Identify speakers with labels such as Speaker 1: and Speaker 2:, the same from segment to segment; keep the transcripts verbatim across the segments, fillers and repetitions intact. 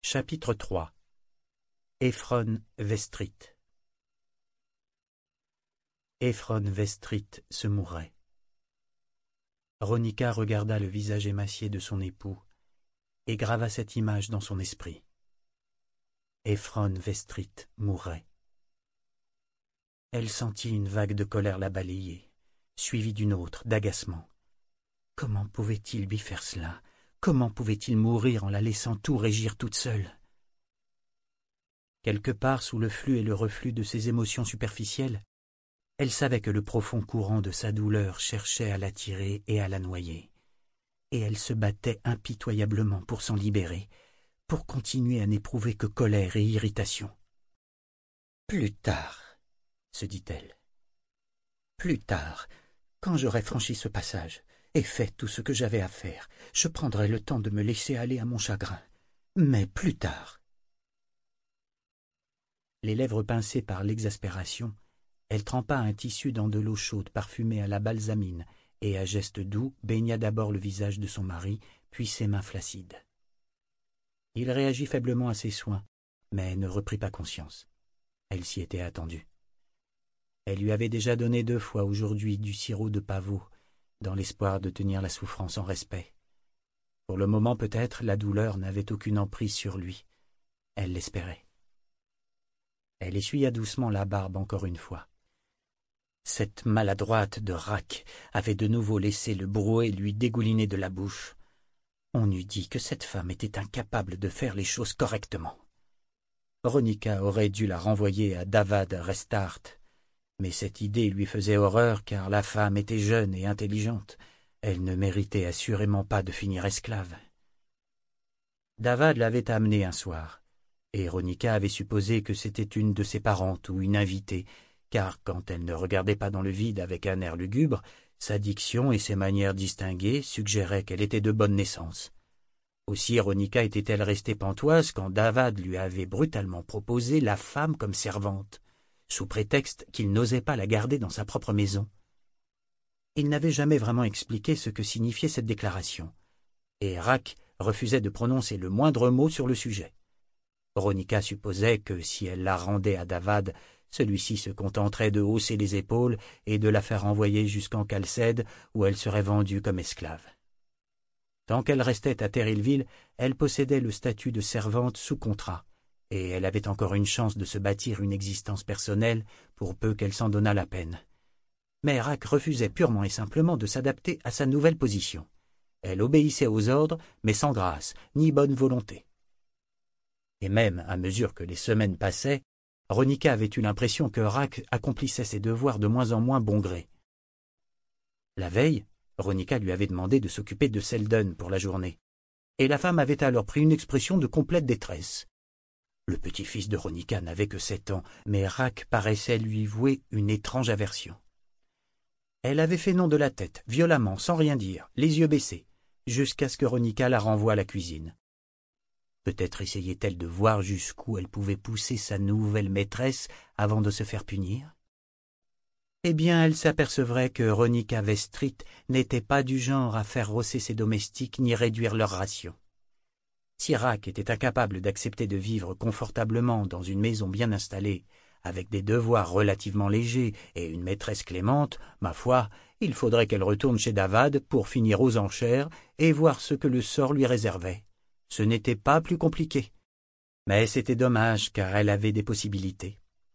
Speaker 1: Chapitre trois. Éphron Vestrit. Éphron Vestrit se mourait. Ronika regarda le visage émacié de son époux et grava cette image dans son esprit. Éphron Vestrit mourait. Elle sentit une vague de colère la balayer, suivie d'une autre, d'agacement. Comment pouvait-il lui faire cela? Comment pouvait-il mourir en la laissant tout régir toute seule? Quelque part sous le flux et le reflux de ses émotions superficielles, elle savait que le profond courant de sa douleur cherchait à l'attirer et à la noyer, et elle se battait impitoyablement pour s'en libérer, pour continuer à n'éprouver que colère et irritation. « Plus tard, » se dit-elle, « plus tard, quand j'aurai franchi ce passage et fait tout ce que j'avais à faire, je prendrai le temps de me laisser aller à mon chagrin, mais plus tard. » Les lèvres pincées par l'exaspération, elle trempa un tissu dans de l'eau chaude parfumée à la balsamine et, à geste doux, baigna d'abord le visage de son mari, puis ses mains flacides. Il réagit faiblement à ses soins, mais ne reprit pas conscience. Elle s'y était attendue. Elle lui avait déjà donné deux fois aujourd'hui du sirop de pavot, dans l'espoir de tenir la souffrance en respect. Pour le moment peut-être, la douleur n'avait aucune emprise sur lui. Elle l'espérait. Elle essuya doucement la barbe encore une fois. Cette maladroite de Rac avait de nouveau laissé le brouet lui dégouliner de la bouche. On eût dit que cette femme était incapable de faire les choses correctement. Ronika aurait dû la renvoyer à Davad Restart, mais cette idée lui faisait horreur car la femme était jeune et intelligente. Elle ne méritait assurément pas de finir esclave. Davad l'avait amenée un soir, et Ronika avait supposé que c'était une de ses parentes ou une invitée, car quand elle ne regardait pas dans le vide avec un air lugubre, sa diction et ses manières distinguées suggéraient qu'elle était de bonne naissance. Aussi Ronika était-elle restée pantoise quand Davad lui avait brutalement proposé la femme comme servante, sous prétexte qu'il n'osait pas la garder dans sa propre maison. Il n'avait jamais vraiment expliqué ce que signifiait cette déclaration, et Rac refusait de prononcer le moindre mot sur le sujet. Ronika supposait que si elle la rendait à Davad, celui-ci se contenterait de hausser les épaules et de la faire envoyer jusqu'en Chalcède, où elle serait vendue comme esclave. Tant qu'elle restait à Terrillville, elle possédait le statut de servante sous contrat, et elle avait encore une chance de se bâtir une existence personnelle pour peu qu'elle s'en donnât la peine. Mais Rac refusait purement et simplement de s'adapter à sa nouvelle position. Elle obéissait aux ordres, mais sans grâce, ni bonne volonté. Et même, à mesure que les semaines passaient, Ronika avait eu l'impression que Rac accomplissait ses devoirs de moins en moins bon gré. La veille, Ronika lui avait demandé de s'occuper de Selden pour la journée, et la femme avait alors pris une expression de complète détresse. Le petit-fils de Ronika n'avait que sept ans, mais Rac paraissait lui vouer une étrange aversion. Elle avait fait non de la tête, violemment, sans rien dire, les yeux baissés, jusqu'à ce que Ronika la renvoie à la cuisine. Peut-être essayait-elle de voir jusqu'où elle pouvait pousser sa nouvelle maîtresse avant de se faire punir. Eh bien, elle s'apercevrait que Ronika Vestrit n'était pas du genre à faire rosser ses domestiques ni réduire leurs rations. Si Rac était incapable d'accepter de vivre confortablement dans une maison bien installée, avec des devoirs relativement légers et une maîtresse clémente, ma foi, il faudrait qu'elle retourne chez Davad pour finir aux enchères et voir ce que le sort lui réservait. Ce n'était pas plus compliqué. Mais c'était dommage, car elle avait des possibilités.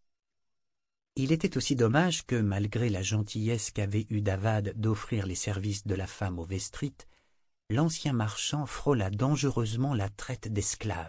Speaker 1: Il était aussi dommage que, malgré la gentillesse qu'avait eue Davad d'offrir les services de la femme au Vestrit, l'ancien marchand frôlât dangereusement la traite d'esclaves.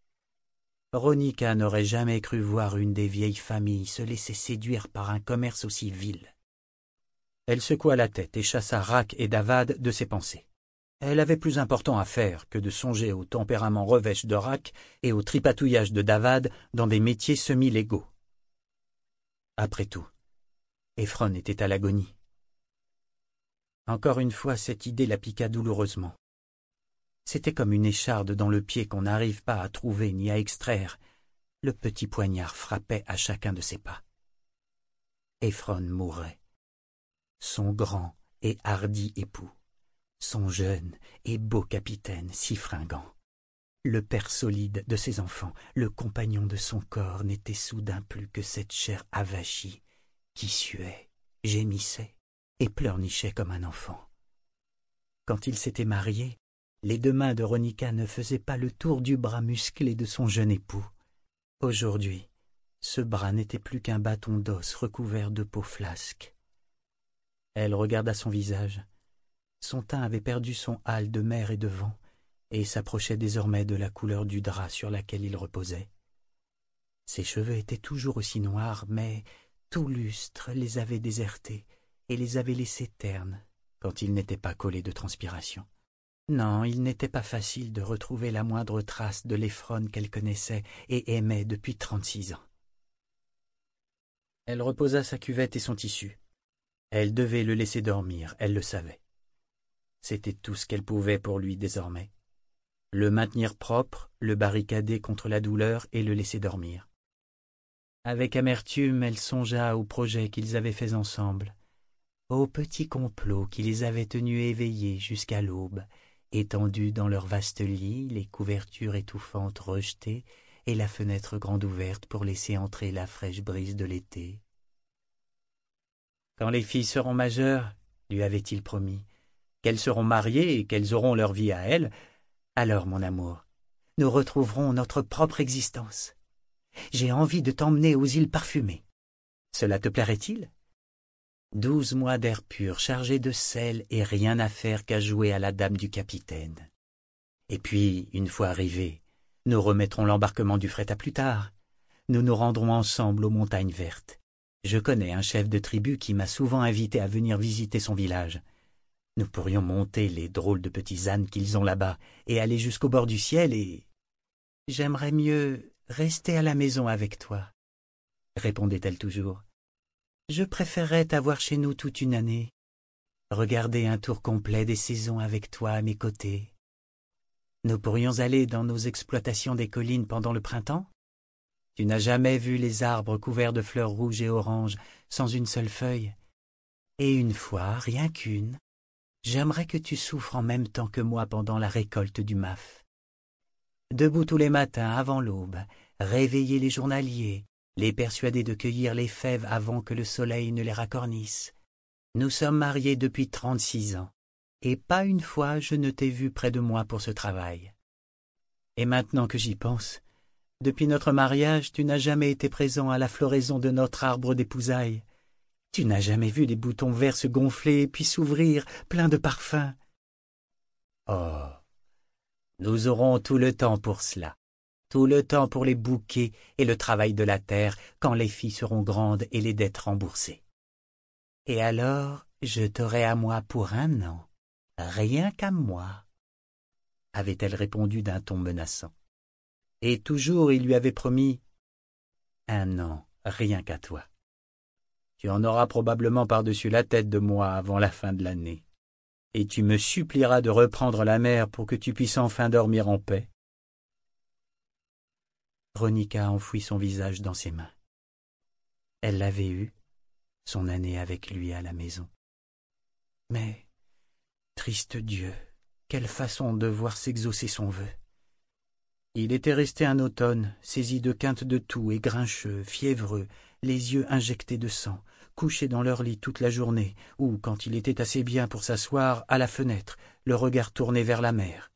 Speaker 1: Ronika n'aurait jamais cru voir une des vieilles familles se laisser séduire par un commerce aussi vil. Elle secoua la tête et chassa Rac et Davad de ses pensées. Elle avait plus important à faire que de songer au tempérament revêche de Rac et au tripatouillage de Davad dans des métiers semi-légaux. Après tout, Éphron était à l'agonie. Encore une fois, cette idée la piqua douloureusement. C'était comme une écharde dans le pied qu'on n'arrive pas à trouver ni à extraire. Le petit poignard frappait à chacun de ses pas. Éphron mourait. Son grand et hardi époux. Son jeune et beau capitaine si fringant. Le père solide de ses enfants, le compagnon de son corps, n'était soudain plus que cette chair avachie qui suait, gémissait et pleurnichait comme un enfant. Quand il s'était marié, les deux mains de Ronika ne faisaient pas le tour du bras musclé de son jeune époux. Aujourd'hui, ce bras n'était plus qu'un bâton d'os recouvert de peau flasque. Elle regarda son visage. Son teint avait perdu son hâle de mer et de vent, et s'approchait désormais de la couleur du drap sur laquelle il reposait. Ses cheveux étaient toujours aussi noirs, mais tout lustre les avait désertés et les avait laissés ternes quand ils n'étaient pas collés de transpiration. Non, il n'était pas facile de retrouver la moindre trace de l'Ephron qu'elle connaissait et aimait depuis trente-six ans. Elle reposa sa cuvette et son tissu. Elle devait le laisser dormir, elle le savait. C'était tout ce qu'elle pouvait pour lui désormais. Le maintenir propre, le barricader contre la douleur et le laisser dormir. Avec amertume, elle songea aux projets qu'ils avaient faits ensemble, aux petits complots qui les avaient tenus éveillés jusqu'à l'aube, étendus dans leur vaste lit, les couvertures étouffantes rejetées et la fenêtre grande ouverte pour laisser entrer la fraîche brise de l'été. Quand les filles seront majeures, lui avait-il promis, qu'elles seront mariées et qu'elles auront leur vie à elles, alors, mon amour, nous retrouverons notre propre existence. J'ai envie de t'emmener aux îles parfumées. Cela te plairait-il? Douze mois d'air pur, chargé de sel et rien à faire qu'à jouer à la dame du capitaine. Et puis, une fois arrivés, nous remettrons l'embarquement du fret à plus tard. Nous nous rendrons ensemble aux montagnes vertes. Je connais un chef de tribu qui m'a souvent invité à venir visiter son village. Nous pourrions monter les drôles de petits ânes qu'ils ont là-bas et aller jusqu'au bord du ciel et... J'aimerais mieux rester à la maison avec toi, répondait-elle toujours. Je préférerais t'avoir chez nous toute une année, regarder un tour complet des saisons avec toi à mes côtés. Nous pourrions aller dans nos exploitations des collines pendant le printemps. Tu n'as jamais vu les arbres couverts de fleurs rouges et oranges sans une seule feuille. Et une fois, rien qu'une, j'aimerais que tu souffres en même temps que moi pendant la récolte du maf. Debout tous les matins avant l'aube, réveiller les journaliers, les persuader de cueillir les fèves avant que le soleil ne les racornisse. Nous sommes mariés depuis trente-six ans, et pas une fois je ne t'ai vu près de moi pour ce travail. Et maintenant que j'y pense, depuis notre mariage, tu n'as jamais été présent à la floraison de notre arbre d'épousailles. Tu n'as jamais vu les boutons verts se gonfler puis s'ouvrir, pleins de parfums. Oh, nous aurons tout le temps pour cela, tout le temps pour les bouquets et le travail de la terre quand les filles seront grandes et les dettes remboursées. Et alors, je t'aurai à moi pour un an, rien qu'à moi, avait-elle répondu d'un ton menaçant. Et toujours il lui avait promis un an, rien qu'à toi. Tu en auras probablement par-dessus la tête de moi avant la fin de l'année, et tu me supplieras de reprendre la mer pour que tu puisses enfin dormir en paix. Ronika enfouit son visage dans ses mains. Elle l'avait eu, son année avec lui à la maison. Mais, triste Dieu, quelle façon de voir s'exaucer son vœu. Il était resté un automne, saisi de quintes de toux et grincheux, fiévreux, les yeux injectés de sang, couchés dans leur lit toute la journée, ou, quand il était assez bien pour s'asseoir, à la fenêtre, le regard tourné vers la mer.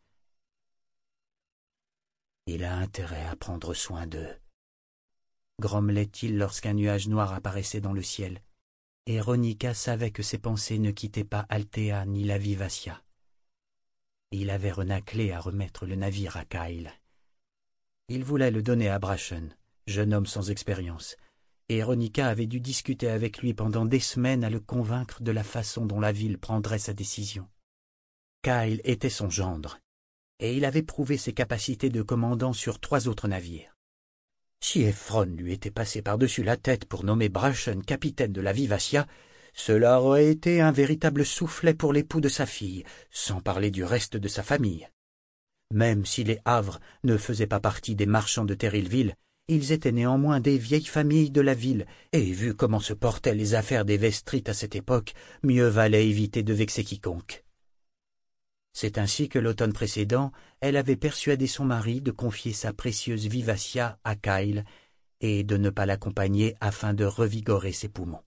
Speaker 1: Il a intérêt à prendre soin d'eux, grommelait-il lorsqu'un nuage noir apparaissait dans le ciel, et Ronika savait que ses pensées ne quittaient pas Althea ni la Vivacia. Il avait renâclé à remettre le navire à Kyle. Il voulait le donner à Brachen, jeune homme sans expérience, et Ronika avait dû discuter avec lui pendant des semaines à le convaincre de la façon dont la ville prendrait sa décision. Kyle était son gendre, et il avait prouvé ses capacités de commandant sur trois autres navires. Si Ephron lui était passé par-dessus la tête pour nommer Brachen capitaine de la Vivacia, cela aurait été un véritable soufflet pour l'époux de sa fille, sans parler du reste de sa famille. Même si les Havres ne faisaient pas partie des marchands de Terrillville, ils étaient néanmoins des vieilles familles de la ville, et vu comment se portaient les affaires des Vestrit à cette époque, mieux valait éviter de vexer quiconque. C'est ainsi que l'automne précédent, elle avait persuadé son mari de confier sa précieuse Vivacia à Kyle et de ne pas l'accompagner afin de revigorer ses poumons.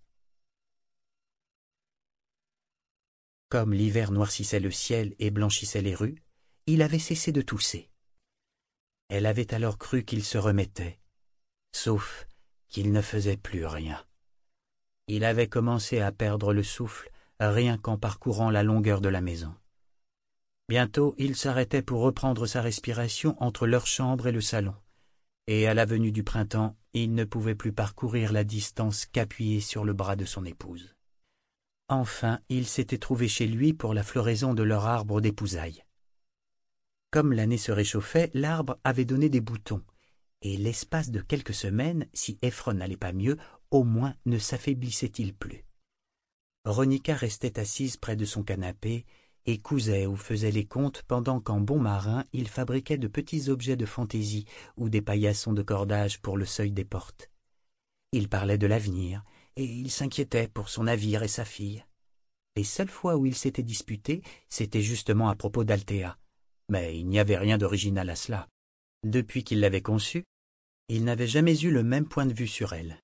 Speaker 1: Comme l'hiver noircissait le ciel et blanchissait les rues, il avait cessé de tousser. Elle avait alors cru qu'il se remettait, sauf qu'il ne faisait plus rien. Il avait commencé à perdre le souffle rien qu'en parcourant la longueur de la maison. Bientôt, il s'arrêtait pour reprendre sa respiration entre leur chambre et le salon, et à la venue du printemps, il ne pouvait plus parcourir la distance qu'appuyé sur le bras de son épouse. Enfin, il s'était trouvé chez lui pour la floraison de leur arbre d'épousailles. Comme l'année se réchauffait, l'arbre avait donné des boutons, et l'espace de quelques semaines, si Ephron n'allait pas mieux, au moins ne s'affaiblissait-il plus. Ronica restait assise près de son canapé et cousait ou faisait les comptes pendant qu'en bon marin il fabriquait de petits objets de fantaisie ou des paillassons de cordage pour le seuil des portes. Il parlait de l'avenir et il s'inquiétait pour son navire et sa fille. Les seules fois où il s'était disputé, c'était justement à propos d'Althea, mais il n'y avait rien d'original à cela. Depuis qu'il l'avait conçue, il n'avait jamais eu le même point de vue sur elle.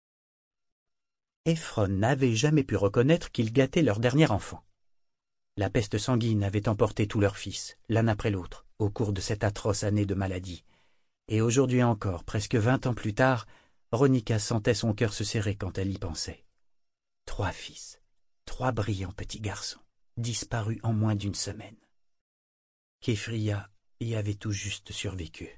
Speaker 1: Ephron n'avait jamais pu reconnaître qu'ils gâtaient leur dernier enfant. La peste sanguine avait emporté tous leurs fils, l'un après l'autre, au cours de cette atroce année de maladie. Et aujourd'hui encore, presque vingt ans plus tard, Ronica sentait son cœur se serrer quand elle y pensait. Trois fils, trois brillants petits garçons, disparus en moins d'une semaine. Kefria y avait tout juste survécu.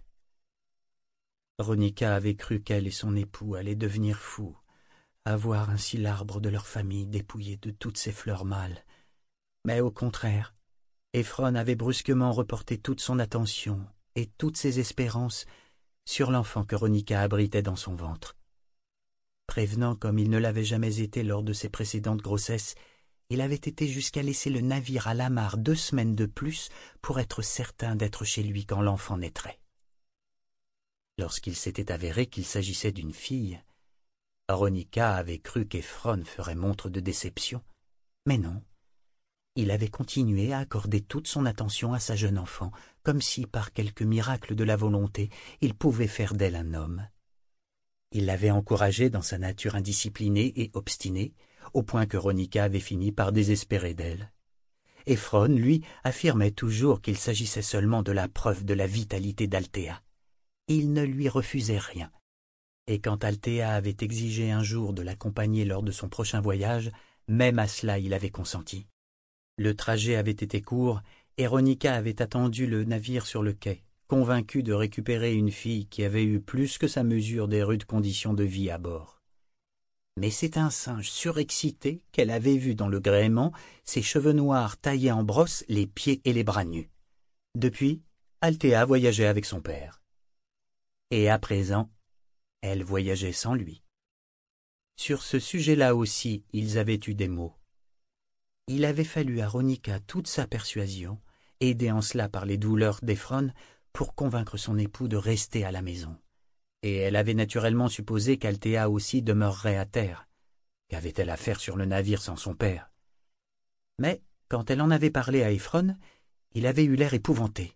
Speaker 1: Ronica avait cru qu'elle et son époux allaient devenir fous, à voir ainsi l'arbre de leur famille dépouillé de toutes ses fleurs mâles. Mais au contraire, Ephron avait brusquement reporté toute son attention et toutes ses espérances sur l'enfant que Ronica abritait dans son ventre. Prévenant comme il ne l'avait jamais été lors de ses précédentes grossesses, il avait été jusqu'à laisser le navire à l'amarre deux semaines de plus pour être certain d'être chez lui quand l'enfant naîtrait. Lorsqu'il s'était avéré qu'il s'agissait d'une fille, Ronica avait cru qu'Ephron ferait montre de déception, mais non. Il avait continué à accorder toute son attention à sa jeune enfant, comme si, par quelque miracle de la volonté, il pouvait faire d'elle un homme. Il l'avait encouragée dans sa nature indisciplinée et obstinée, au point que Ronica avait fini par désespérer d'elle. Ephron, lui, affirmait toujours qu'il s'agissait seulement de la preuve de la vitalité d'Althea. Il ne lui refusait rien. Et quand Althea avait exigé un jour de l'accompagner lors de son prochain voyage, même à cela il avait consenti. Le trajet avait été court, et Ronica avait attendu le navire sur le quai, convaincue de récupérer une fille qui avait eu plus que sa mesure des rudes conditions de vie à bord. Mais c'est un singe surexcité qu'elle avait vu dans le gréement, ses cheveux noirs taillés en brosse, les pieds et les bras nus. Depuis, Althea voyageait avec son père. Et à présent, elle voyageait sans lui. Sur ce sujet-là aussi, ils avaient eu des mots. Il avait fallu à Ronica toute sa persuasion, aidée en cela par les douleurs d'Ephron, pour convaincre son époux de rester à la maison. Et elle avait naturellement supposé qu'Althea aussi demeurerait à terre. Qu'avait-elle à faire sur le navire sans son père? Mais, quand elle en avait parlé à Ephron, il avait eu l'air épouvanté.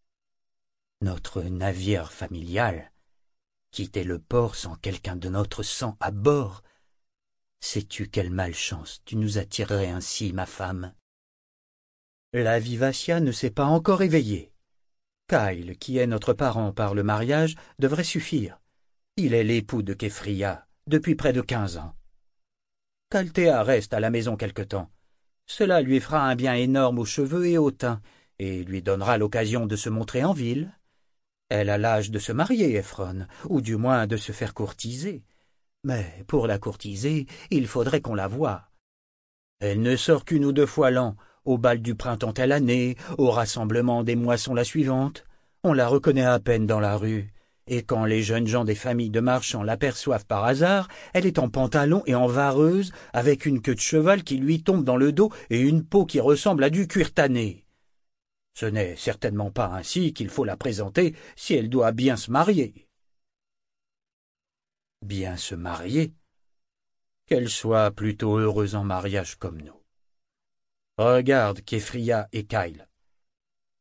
Speaker 1: « Notre navire familial, quitter le port sans quelqu'un de notre sang à bord. Sais-tu quelle malchance tu nous attirerais ainsi, ma femme? » La Vivacia ne s'est pas encore éveillée. Kyle, qui est notre parent par le mariage, devrait suffire. Il est l'époux de Kefria depuis près de quinze ans. Qu'Althea reste à la maison quelque temps. Cela lui fera un bien énorme aux cheveux et au teint, et lui donnera l'occasion de se montrer en ville. Elle a l'âge de se marier, Ephron, ou du moins de se faire courtiser. Mais pour la courtiser, il faudrait qu'on la voie. Elle ne sort qu'une ou deux fois l'an, au bal du printemps telle année, au rassemblement des moissons la suivante. On la reconnaît à peine dans la rue. Et quand les jeunes gens des familles de marchands l'aperçoivent par hasard, elle est en pantalon et en vareuse, avec une queue de cheval qui lui tombe dans le dos et une peau qui ressemble à du cuir tanné. Ce n'est certainement pas ainsi qu'il faut la présenter si elle doit bien se marier. Bien se marier? Qu'elle soit plutôt heureuse en mariage comme nous. Regarde Kefria et Kyle.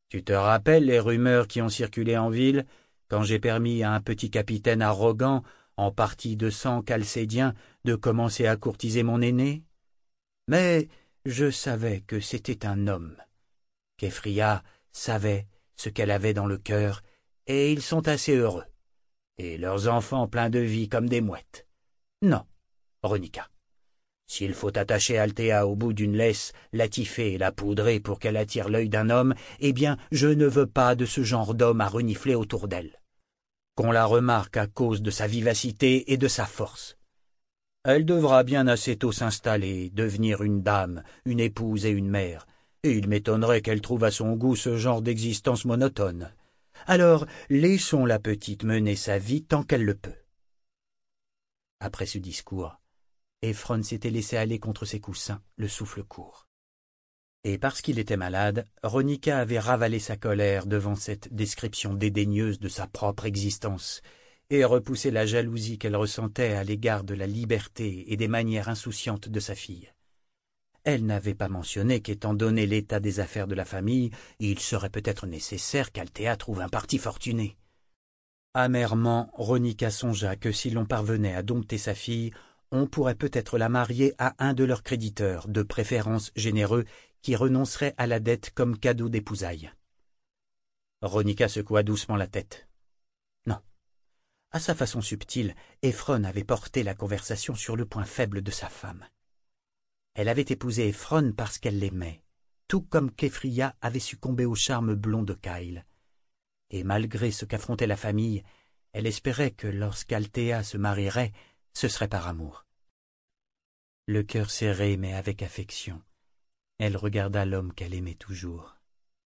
Speaker 1: Tu te rappelles les rumeurs qui ont circulé en ville, quand j'ai permis à un petit capitaine arrogant, en partie de sang chalcédien, de commencer à courtiser mon aîné? Mais je savais que c'était un homme. Keffria savait ce qu'elle avait dans le cœur, et ils sont assez heureux. Et leurs enfants pleins de vie comme des mouettes. Non, Ronica. S'il faut attacher Althea au bout d'une laisse, la tiffer et la poudrer pour qu'elle attire l'œil d'un homme, eh bien, je ne veux pas de ce genre d'homme à renifler autour d'elle. Qu'on la remarque à cause de sa vivacité et de sa force. Elle devra bien assez tôt s'installer, devenir une dame, une épouse et une mère, et il m'étonnerait qu'elle trouve à son goût ce genre d'existence monotone. Alors, laissons la petite mener sa vie tant qu'elle le peut. Après ce discours, Ephron s'était laissé aller contre ses coussins, le souffle court. Et parce qu'il était malade, Ronica avait ravalé sa colère devant cette description dédaigneuse de sa propre existence, et repoussé la jalousie qu'elle ressentait à l'égard de la liberté et des manières insouciantes de sa fille. Elle n'avait pas mentionné qu'étant donné l'état des affaires de la famille, il serait peut-être nécessaire qu'Althea trouve un parti fortuné. Amèrement, Ronica songea que si l'on parvenait à dompter sa fille, on pourrait peut-être la marier à un de leurs créditeurs, de préférence généreux, qui renoncerait à la dette comme cadeau d'épousailles. Ronica secoua doucement la tête. Non. À sa façon subtile, Ephron avait porté la conversation sur le point faible de sa femme. Elle avait épousé Ephron parce qu'elle l'aimait, tout comme Keffria avait succombé au charme blond de Kyle. Et malgré ce qu'affrontait la famille, elle espérait que lorsqu'Althea se marierait, ce serait par amour. Le cœur serré mais avec affection, elle regarda l'homme qu'elle aimait toujours.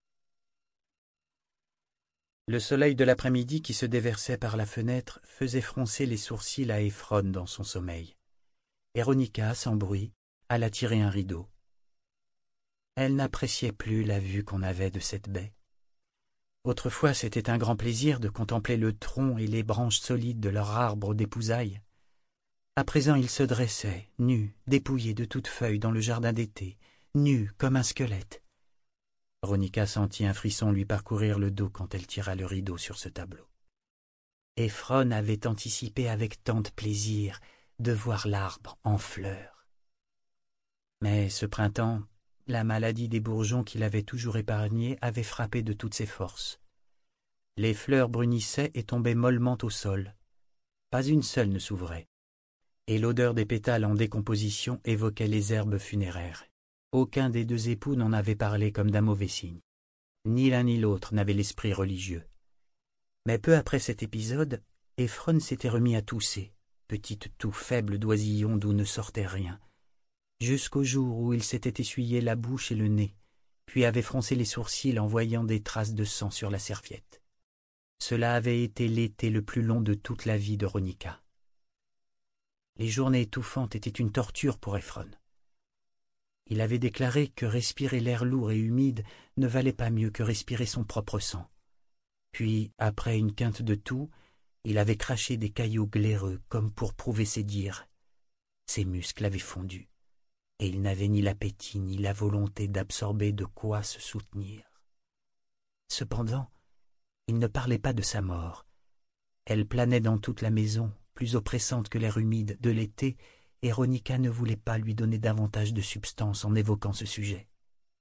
Speaker 1: Le soleil de l'après-midi qui se déversait par la fenêtre faisait froncer les sourcils à Ephron dans son sommeil. Et Ronica, sans bruit, alla tirer un rideau. Elle n'appréciait plus la vue qu'on avait de cette baie. Autrefois, c'était un grand plaisir de contempler le tronc et les branches solides de leur arbre d'épousailles. À présent, il se dressait, nu, dépouillé de toutes feuilles dans le jardin d'été, nu comme un squelette. Ronica sentit un frisson lui parcourir le dos quand elle tira le rideau sur ce tableau. Ephron avait anticipé avec tant de plaisir de voir l'arbre en fleurs. Mais ce printemps, la maladie des bourgeons qui l'avait toujours épargné avait frappé de toutes ses forces. Les fleurs brunissaient et tombaient mollement au sol. Pas une seule ne s'ouvrait. Et l'odeur des pétales en décomposition évoquait les herbes funéraires. Aucun des deux époux n'en avait parlé comme d'un mauvais signe. Ni l'un ni l'autre n'avait l'esprit religieux. Mais peu après cet épisode, Ephron s'était remis à tousser, petite toux faible d'oisillon d'où ne sortait rien, jusqu'au jour où il s'était essuyé la bouche et le nez, puis avait froncé les sourcils en voyant des traces de sang sur la serviette. Cela avait été l'été le plus long de toute la vie de Ronica. Les journées étouffantes étaient une torture pour Ephron. Il avait déclaré que respirer l'air lourd et humide ne valait pas mieux que respirer son propre sang. Puis, après une quinte de toux, il avait craché des caillots glaireux comme pour prouver ses dires. Ses muscles avaient fondu, et il n'avait ni l'appétit ni la volonté d'absorber de quoi se soutenir. Cependant, il ne parlait pas de sa mort. Elle planait dans toute la maison, plus oppressante que l'air humide de l'été, et Ronica ne voulait pas lui donner davantage de substance en évoquant ce sujet.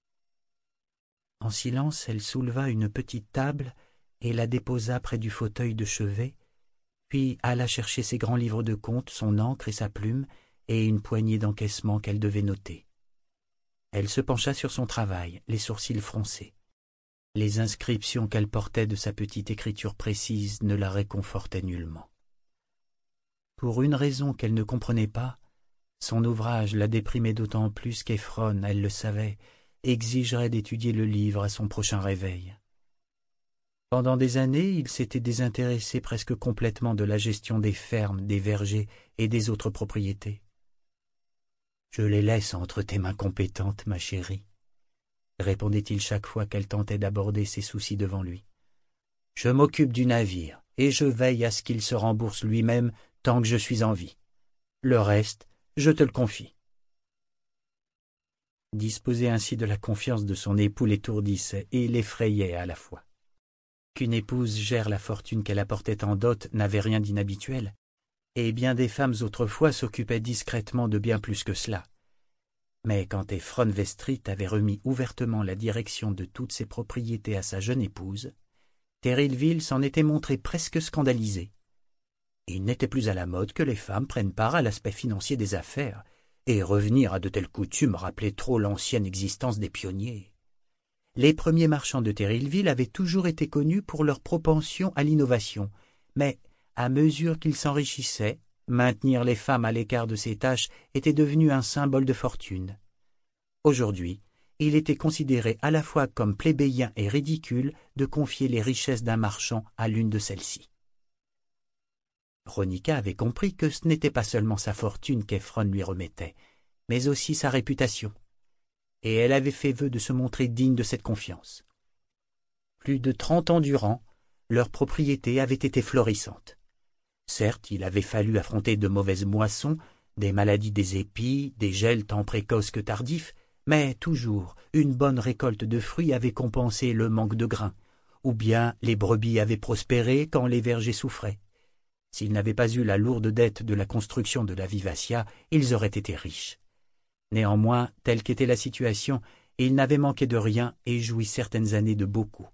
Speaker 1: En silence, elle souleva une petite table et la déposa près du fauteuil de chevet, puis alla chercher ses grands livres de comptes, son encre et sa plume, et une poignée d'encaissements qu'elle devait noter. Elle se pencha sur son travail, les sourcils froncés. Les inscriptions qu'elle portait de sa petite écriture précise ne la réconfortaient nullement. Pour une raison qu'elle ne comprenait pas, son ouvrage la déprimait d'autant plus qu'Ephron, elle le savait, exigerait d'étudier le livre à son prochain réveil. Pendant des années, il s'était désintéressé presque complètement de la gestion des fermes, des vergers et des autres propriétés. « Je les laisse entre tes mains compétentes, ma chérie, » répondait-il chaque fois qu'elle tentait d'aborder ses soucis devant lui. « Je m'occupe du navire, et je veille à ce qu'il se rembourse lui-même tant que je suis en vie. Le reste, je te le confie. » Disposer ainsi de la confiance de son époux l'étourdissait et l'effrayait à la fois. Qu'une épouse gère la fortune qu'elle apportait en dot n'avait rien d'inhabituel, et bien des femmes autrefois s'occupaient discrètement de bien plus que cela. Mais quand Ephron Vestrit avait remis ouvertement la direction de toutes ses propriétés à sa jeune épouse, Thérilville s'en était montré presque scandalisé. Il n'était plus à la mode que les femmes prennent part à l'aspect financier des affaires, et revenir à de telles coutumes rappelait trop l'ancienne existence des pionniers. Les premiers marchands de Thérilville avaient toujours été connus pour leur propension à l'innovation, mais à mesure qu'ils s'enrichissaient, maintenir les femmes à l'écart de ces tâches était devenu un symbole de fortune. Aujourd'hui, il était considéré à la fois comme plébéien et ridicule de confier les richesses d'un marchand à l'une de celles-ci. Ronica avait compris que ce n'était pas seulement sa fortune qu'Ephron lui remettait, mais aussi sa réputation, et elle avait fait vœu de se montrer digne de cette confiance. Plus de trente ans durant, leur propriété avait été florissante. Certes, il avait fallu affronter de mauvaises moissons, des maladies des épis, des gels tant précoces que tardifs, mais toujours une bonne récolte de fruits avait compensé le manque de grains, ou bien les brebis avaient prospéré quand les vergers souffraient. S'ils n'avaient pas eu la lourde dette de la construction de la Vivacia, ils auraient été riches. Néanmoins, telle qu'était la situation, ils n'avaient manqué de rien et joui certaines années de beaucoup.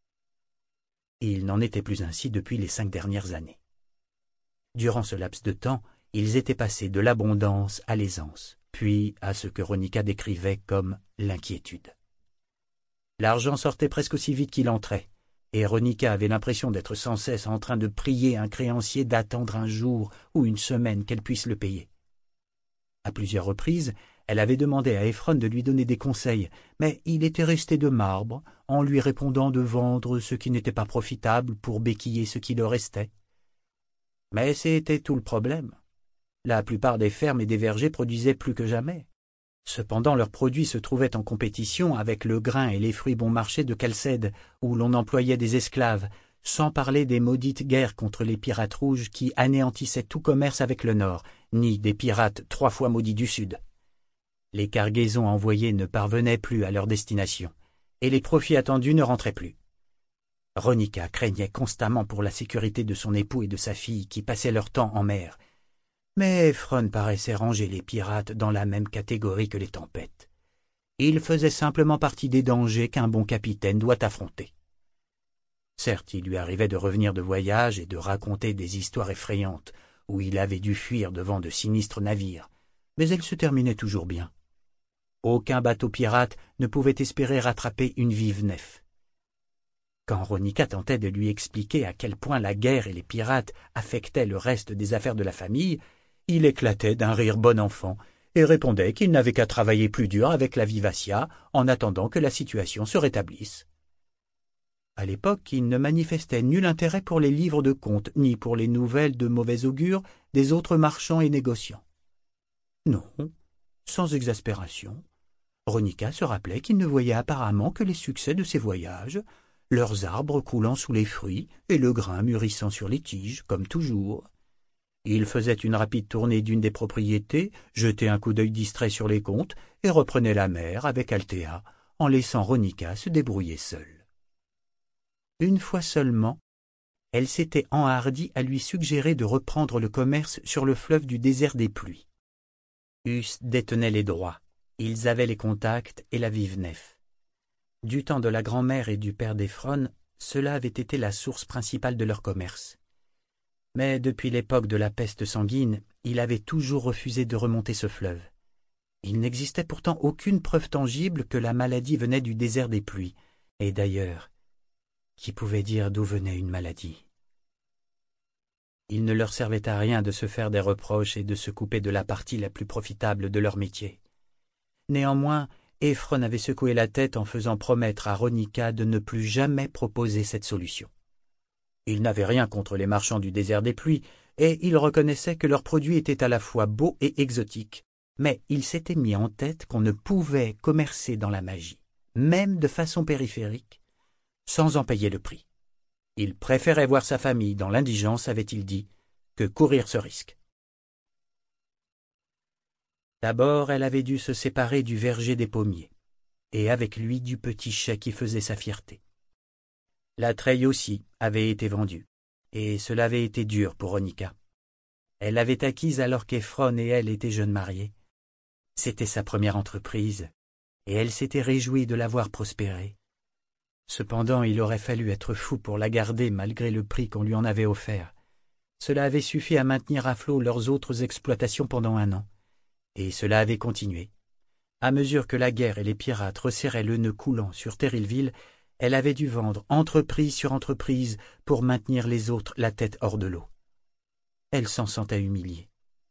Speaker 1: Il n'en était plus ainsi depuis les cinq dernières années. Durant ce laps de temps, ils étaient passés de l'abondance à l'aisance, puis à ce que Ronica décrivait comme l'inquiétude. L'argent sortait presque aussi vite qu'il entrait, et Ronica avait l'impression d'être sans cesse en train de prier un créancier d'attendre un jour ou une semaine qu'elle puisse le payer. À plusieurs reprises, elle avait demandé à Ephron de lui donner des conseils, mais il était resté de marbre, en lui répondant de vendre ce qui n'était pas profitable pour béquiller ce qui leur restait. Mais c'était tout le problème. La plupart des fermes et des vergers produisaient plus que jamais. Cependant, leurs produits se trouvaient en compétition avec le grain et les fruits bon marché de Calcède, où l'on employait des esclaves, sans parler des maudites guerres contre les pirates rouges qui anéantissaient tout commerce avec le Nord, ni des pirates trois fois maudits du Sud. Les cargaisons envoyées ne parvenaient plus à leur destination, et les profits attendus ne rentraient plus. Ronica craignait constamment pour la sécurité de son époux et de sa fille qui passaient leur temps en mer. Mais Ephron paraissait ranger les pirates dans la même catégorie que les tempêtes. Il faisait simplement partie des dangers qu'un bon capitaine doit affronter. Certes, il lui arrivait de revenir de voyage et de raconter des histoires effrayantes où il avait dû fuir devant de sinistres navires, mais elles se terminaient toujours bien. Aucun bateau pirate ne pouvait espérer rattraper une vive nef. Quand Ronica tentait de lui expliquer à quel point la guerre et les pirates affectaient le reste des affaires de la famille, il éclatait d'un rire bon enfant et répondait qu'il n'avait qu'à travailler plus dur avec la Vivacia en attendant que la situation se rétablisse. À l'époque, il ne manifestait nul intérêt pour les livres de contes ni pour les nouvelles de mauvais augure des autres marchands et négociants. Non, sans exaspération, Ronica se rappelait qu'il ne voyait apparemment que les succès de ses voyages, leurs arbres coulant sous les fruits et le grain mûrissant sur les tiges, comme toujours. Il faisait une rapide tournée d'une des propriétés, jetait un coup d'œil distrait sur les comptes et reprenait la mer avec Althea, en laissant Ronica se débrouiller seule. Une fois seulement, elle s'était enhardie à lui suggérer de reprendre le commerce sur le fleuve du désert des pluies. Hus détenait les droits, ils avaient les contacts et la vive nef. Du temps de la grand-mère et du père d'Ephron, cela avait été la source principale de leur commerce. Mais depuis l'époque de la peste sanguine, il avait toujours refusé de remonter ce fleuve. Il n'existait pourtant aucune preuve tangible que la maladie venait du désert des pluies. Et d'ailleurs, qui pouvait dire d'où venait une maladie? Il ne leur servait à rien de se faire des reproches et de se couper de la partie la plus profitable de leur métier. Néanmoins, Ephron avait secoué la tête en faisant promettre à Ronica de ne plus jamais proposer cette solution. Il n'avait rien contre les marchands du désert des pluies, et il reconnaissait que leurs produits étaient à la fois beaux et exotiques, mais il s'était mis en tête qu'on ne pouvait commercer dans la magie, même de façon périphérique, sans en payer le prix. Il préférait voir sa famille dans l'indigence, avait-il dit, que courir ce risque. D'abord, elle avait dû se séparer du verger des pommiers, et avec lui du petit chai qui faisait sa fierté. La treille aussi avait été vendue, et cela avait été dur pour Ronica. Elle l'avait acquise alors qu'Ephron et elle étaient jeunes mariés. C'était sa première entreprise, et elle s'était réjouie de la voir prospérer. Cependant, il aurait fallu être fou pour la garder malgré le prix qu'on lui en avait offert. Cela avait suffi à maintenir à flot leurs autres exploitations pendant un an. Et cela avait continué. À mesure que la guerre et les pirates resserraient le nœud coulant sur Terrillville, elle avait dû vendre entreprise sur entreprise pour maintenir les autres la tête hors de l'eau. Elle s'en sentait humiliée.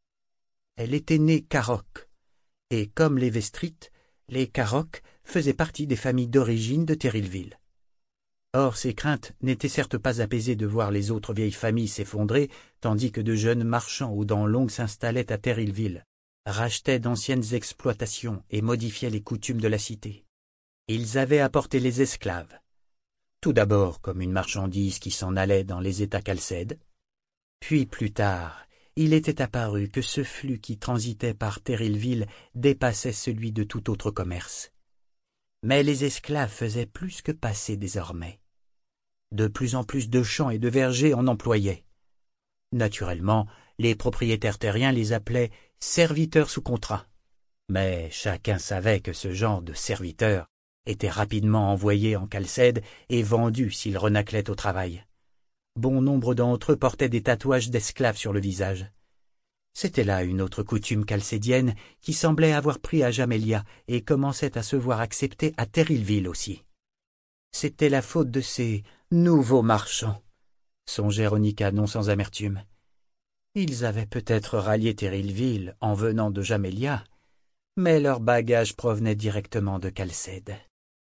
Speaker 1: Elle était née Carrock, et comme les Vestrites, les Carrock faisaient partie des familles d'origine de Terrillville. Or, ses craintes n'étaient certes pas apaisées de voir les autres vieilles familles s'effondrer, tandis que de jeunes marchands aux dents longues s'installaient à Terrillville, rachetaient d'anciennes exploitations et modifiaient les coutumes de la cité. Ils avaient apporté les esclaves, tout d'abord comme une marchandise qui s'en allait dans les États calcèdes, puis plus tard, il était apparu que ce flux qui transitait par Terrillville dépassait celui de tout autre commerce. Mais les esclaves faisaient plus que passer désormais. De plus en plus de champs et de vergers en employaient. Naturellement, les propriétaires terriens les appelaient « serviteurs sous contrat ». Mais chacun savait que ce genre de serviteurs était rapidement envoyé en Calcède et vendu s'ils renaclaient au travail. Bon nombre d'entre eux portaient des tatouages d'esclaves sur le visage. C'était là une autre coutume calcédienne qui semblait avoir pris à Jamélia et commençait à se voir acceptée à Terrillville aussi. C'était la faute de ces nouveaux marchands, songeait Ronica non sans amertume. Ils avaient peut-être rallié Terrillville en venant de Jamélia, mais leur bagage provenait directement de Calcède.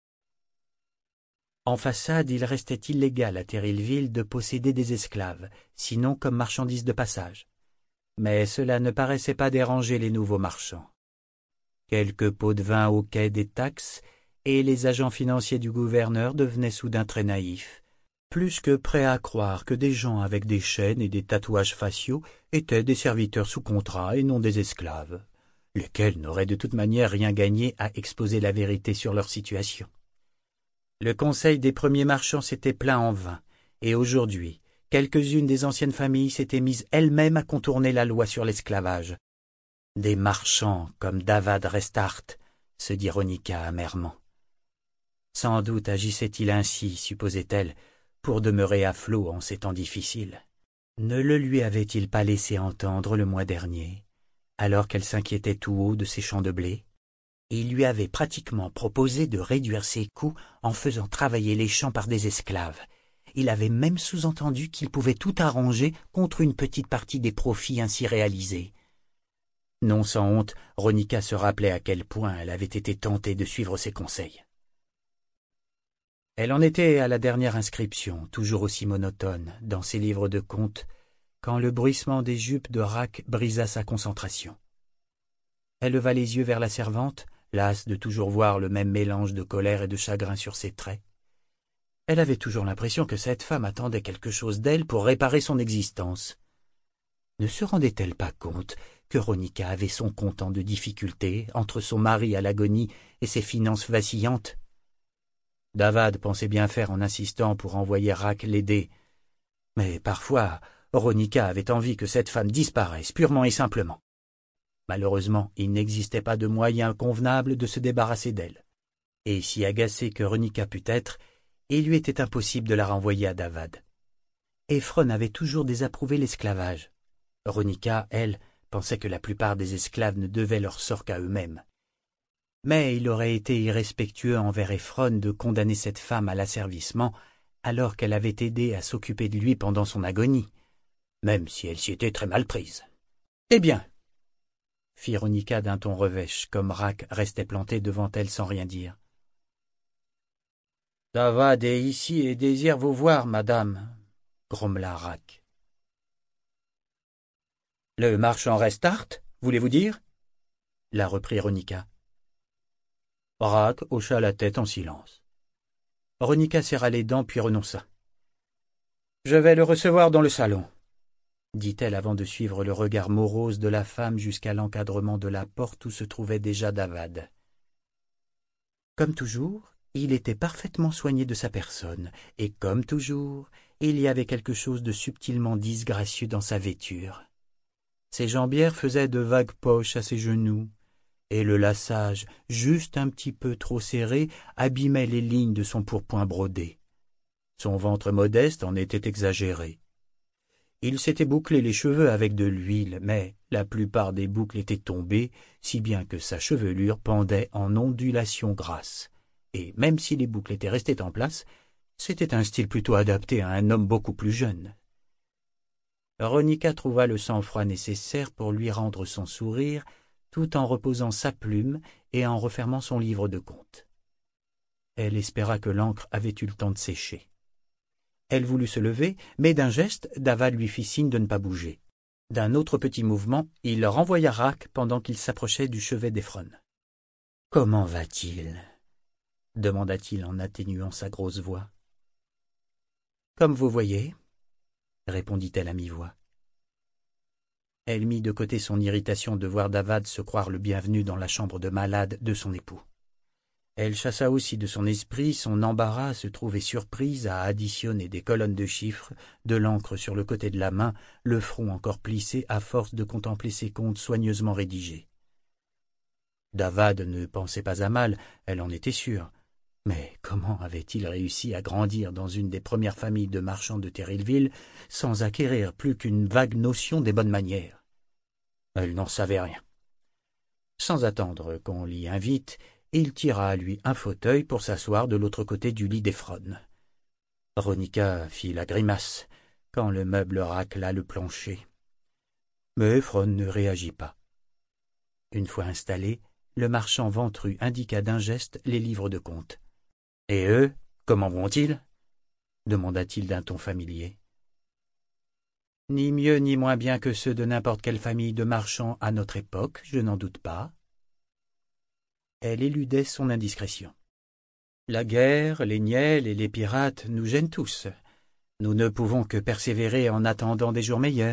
Speaker 1: En façade, il restait illégal à Terrillville de posséder des esclaves, sinon comme marchandises de passage. Mais cela ne paraissait pas déranger les nouveaux marchands. Quelques pots de vin au quai des taxes, et les agents financiers du gouverneur devenaient soudain très naïfs, plus que prêts à croire que des gens avec des chaînes et des tatouages faciaux étaient des serviteurs sous contrat et non des esclaves, lesquels n'auraient de toute manière rien gagné à exposer la vérité sur leur situation. Le conseil des premiers marchands s'était plaint en vain, et aujourd'hui, quelques-unes des anciennes familles s'étaient mises elles-mêmes à contourner la loi sur l'esclavage. Des marchands comme Davad Restart, se dit Ronica amèrement. Sans doute agissait-il ainsi, supposait-elle, pour demeurer à flot en ces temps difficiles. Ne le lui avait-il pas laissé entendre le mois dernier, alors qu'elle s'inquiétait tout haut de ses champs de blé? Il lui avait pratiquement proposé de réduire ses coûts en faisant travailler les champs par des esclaves. Il avait même sous-entendu qu'il pouvait tout arranger contre une petite partie des profits ainsi réalisés. Non sans honte, Ronica se rappelait à quel point elle avait été tentée de suivre ses conseils. Elle en était à la dernière inscription, toujours aussi monotone, dans ses livres de contes, quand le bruissement des jupes de Rack brisa sa concentration. Elle leva les yeux vers la servante, lasse de toujours voir le même mélange de colère et de chagrin sur ses traits. Elle avait toujours l'impression que cette femme attendait quelque chose d'elle pour réparer son existence. Ne se rendait-elle pas compte que Ronica avait son comptant de difficultés entre son mari à l'agonie et ses finances vacillantes? Davad pensait bien faire en insistant pour envoyer Rack l'aider, mais parfois Ronica avait envie que cette femme disparaisse purement et simplement. Malheureusement, il n'existait pas de moyen convenable de se débarrasser d'elle, et si agacée que Ronica pût être, il lui était impossible de la renvoyer à Davad. Ephron avait toujours désapprouvé l'esclavage. Ronica, elle, pensait que la plupart des esclaves ne devaient leur sort qu'à eux-mêmes. Mais il aurait été irrespectueux envers Ephron de condamner cette femme à l'asservissement alors qu'elle avait aidé à s'occuper de lui pendant son agonie, même si elle s'y était très mal prise. « Eh bien !» fit Ronica d'un ton revêche, comme Rack restait planté devant elle sans rien dire. « Davad est ici et désire vous voir, madame, » grommela Rack. « Le marchand Restart, voulez-vous dire ?» la reprit Ronica. Rack hocha la tête en silence. Ronica serra les dents puis renonça. « Je vais le recevoir dans le salon, » dit-elle avant de suivre le regard morose de la femme jusqu'à l'encadrement de la porte où se trouvait déjà Davad. Comme toujours, il était parfaitement soigné de sa personne, et comme toujours, il y avait quelque chose de subtilement disgracieux dans sa vêture. Ses jambières faisaient de vagues poches à ses genoux, et le lassage, juste un petit peu trop serré, abîmait les lignes de son pourpoint brodé. Son ventre modeste en était exagéré. Il s'était bouclé les cheveux avec de l'huile, mais la plupart des boucles étaient tombées, si bien que sa chevelure pendait en ondulations grasses. Et même si les boucles étaient restées en place, c'était un style plutôt adapté à un homme beaucoup plus jeune. Ronika trouva le sang-froid nécessaire pour lui rendre son sourire, tout en reposant sa plume et en refermant son livre de comptes. Elle espéra que l'encre avait eu le temps de sécher. Elle voulut se lever, mais d'un geste, Davad lui fit signe de ne pas bouger. D'un autre petit mouvement, il renvoya Rac pendant qu'il s'approchait du chevet d'Ephron. « Comment va-t-il » demanda-t-il en atténuant sa grosse voix. « Comme vous voyez, » répondit-elle à mi-voix. Elle mit de côté son irritation de voir Davad se croire le bienvenu dans la chambre de malade de son époux. Elle chassa aussi de son esprit son embarras à se trouver surprise à additionner des colonnes de chiffres, de l'encre sur le côté de la main, le front encore plissé à force de contempler ses comptes soigneusement rédigés. Davad ne pensait pas à mal, elle en était sûre. Mais comment avait-il réussi à grandir dans une des premières familles de marchands de Terrillville sans acquérir plus qu'une vague notion des bonnes manières? Elle n'en savait rien. Sans attendre qu'on l'y invite, il tira à lui un fauteuil pour s'asseoir de l'autre côté du lit d'Ephron. Ronika fit la grimace quand le meuble racla le plancher. Mais Ephron ne réagit pas. Une fois installé, le marchand ventru indiqua d'un geste les livres de compte. « Et eux, comment vont-ils » demanda-t-il d'un ton familier. « Ni mieux ni moins bien que ceux de n'importe quelle famille de marchands à notre époque, je n'en doute pas. » Elle éludait son indiscrétion. « La guerre, les niels et les pirates nous gênent tous. Nous ne pouvons que persévérer en attendant des jours meilleurs. »«